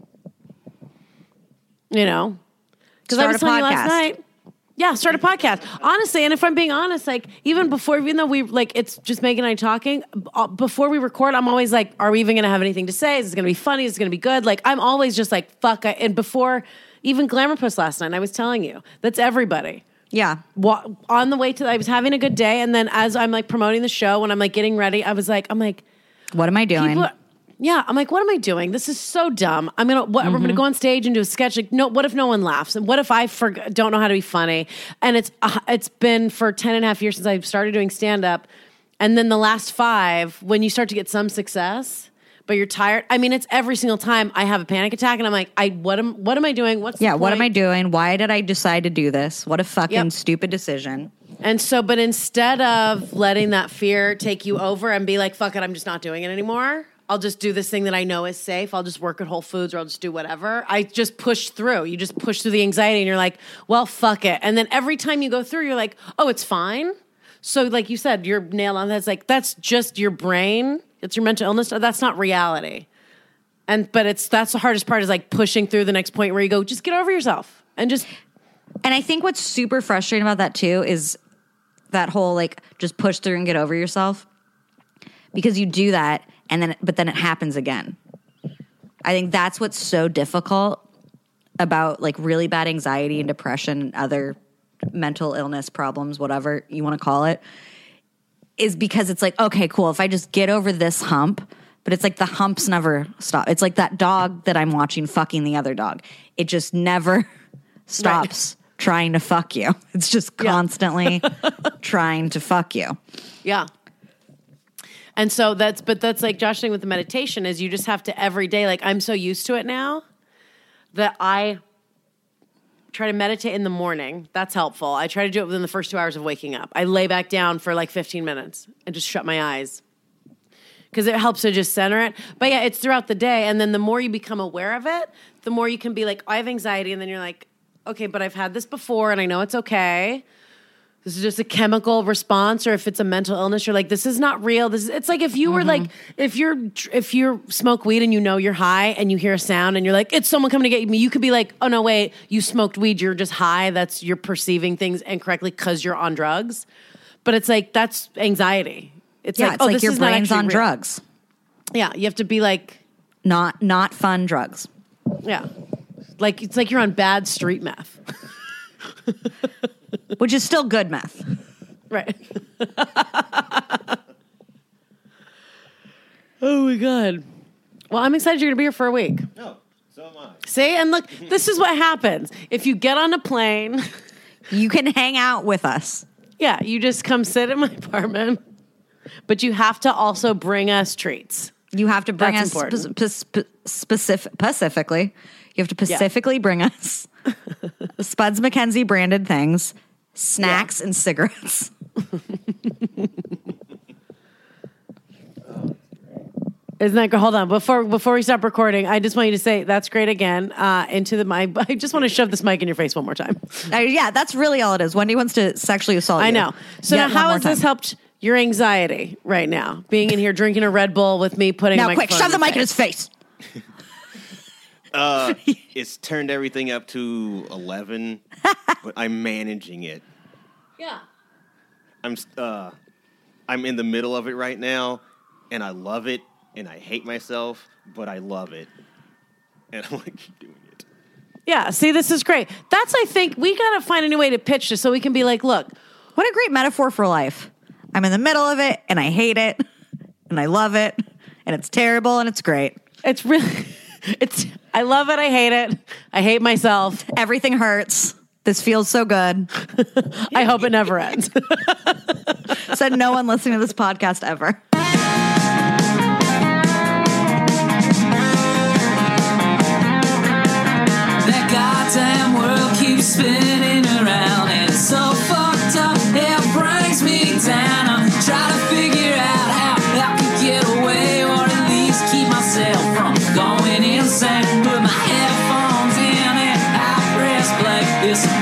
You know? Because I was telling you last night. Yeah, start a podcast. Honestly, and if I'm being honest, like even though we like, it's just Megan and I talking, before we record, I'm always like, are we even going to have anything to say? Is this going to be funny? Is it going to be good? Like, I'm always just like, fuck. And before even Glamour Puss last night, I was telling you, that's everybody. Yeah. On the way I was having a good day. And then as I'm like promoting the show, when I'm like getting ready, I'm like, what am I doing? I'm like, what am I doing? This is so dumb. We're gonna go on stage and do a sketch. Like, no, what if no one laughs? And what if I don't know how to be funny? And it's been for 10.5 years since I started doing stand up, and then the last 5, when you start to get some success, but you're tired. I mean, it's every single time I have a panic attack, and I'm like, what am I doing? What am I doing? Why did I decide to do this? What a fucking stupid decision. And so, but instead of letting that fear take you over and be like, fuck it, I'm just not doing it anymore. I'll just do this thing that I know is safe. I'll just work at Whole Foods or I'll just do whatever. I just push through. You just push through the anxiety and you're like, well, fuck it. And then every time you go through, you're like, oh, it's fine. So like you said, you're nailed on. That's like, that's just your brain. It's your mental illness. That's not reality. But that's the hardest part is like pushing through the next point where you go, just get over yourself and just. And I think what's super frustrating about that too is that whole like just push through and get over yourself, because you do that. But then it happens again. I think that's what's so difficult about like really bad anxiety and depression and other mental illness problems, whatever you want to call it, is because it's like, okay, cool. If I just get over this hump, but it's like the humps never stop. It's like that dog that I'm watching fucking the other dog. It just never stops trying to fuck you. It's just constantly trying to fuck you. Yeah. And so that's like Josh saying with the meditation is you just have to every day, like I'm so used to it now that I try to meditate in the morning. That's helpful. I try to do it within the first 2 hours of waking up. I lay back down for like 15 minutes and just shut my eyes because it helps to just center it. But yeah, it's throughout the day. And then the more you become aware of it, the more you can be like, I have anxiety. And then you're like, okay, but I've had this before and I know it's okay. This is just a chemical response, or if it's a mental illness, you're like, this is not real. It's like if you were like, if you smoke weed and you know you're high and you hear a sound and you're like, it's someone coming to get me. You could be like, oh no, wait, you smoked weed. You're just high. You're perceiving things incorrectly because you're on drugs. But it's like, that's anxiety. It's like, it's like this your is not brain's actually on real. drugs. Yeah. You have to be like, Not fun drugs. yeah. Like, it's like you're on bad street meth. Which is still good meth. Right. Oh my God. Well, I'm excited you're going to be here for a week. No, so am I. See? And look, this is what happens. If you get on a plane, You can hang out with us. yeah, you just come sit in my apartment, but you have to also bring us treats. You have to bring That's us important. specifically. You have to specifically bring us Spuds MacKenzie branded things, snacks, and cigarettes. Isn't that good? Hold on. Before we stop recording, I just want you to say, that's great again, into the mic. I just want to shove this mic in your face one more time. Yeah, that's really all it is. Wendy wants to sexually assault you. I know. So Yet now one how more has this time. helped your anxiety right now? Being in here drinking a Red Bull with me putting a Now, quick, microphone shove the your mic in his face. It's turned everything up to 11, but I'm managing it. Yeah. I'm in the middle of it right now, and I love it, and I hate myself, but I love it, and I want to keep doing it. Yeah, see, this is great. That's, I think, we got to find a new way to pitch this so we can be like, look, What a great metaphor for life. I'm in the middle of it, and I hate it, and I love it, and it's terrible, and it's great. it's really, I love it, I hate it, I hate myself. Everything hurts. This feels so good. I hope it never ends. Said no one listening to this podcast ever. That goddamn world keeps spinning around and it's so fucked up, it brings me down. I'm trying to figure out how I could get away or at least keep myself from going insane. Put my headphones in and I press play. It's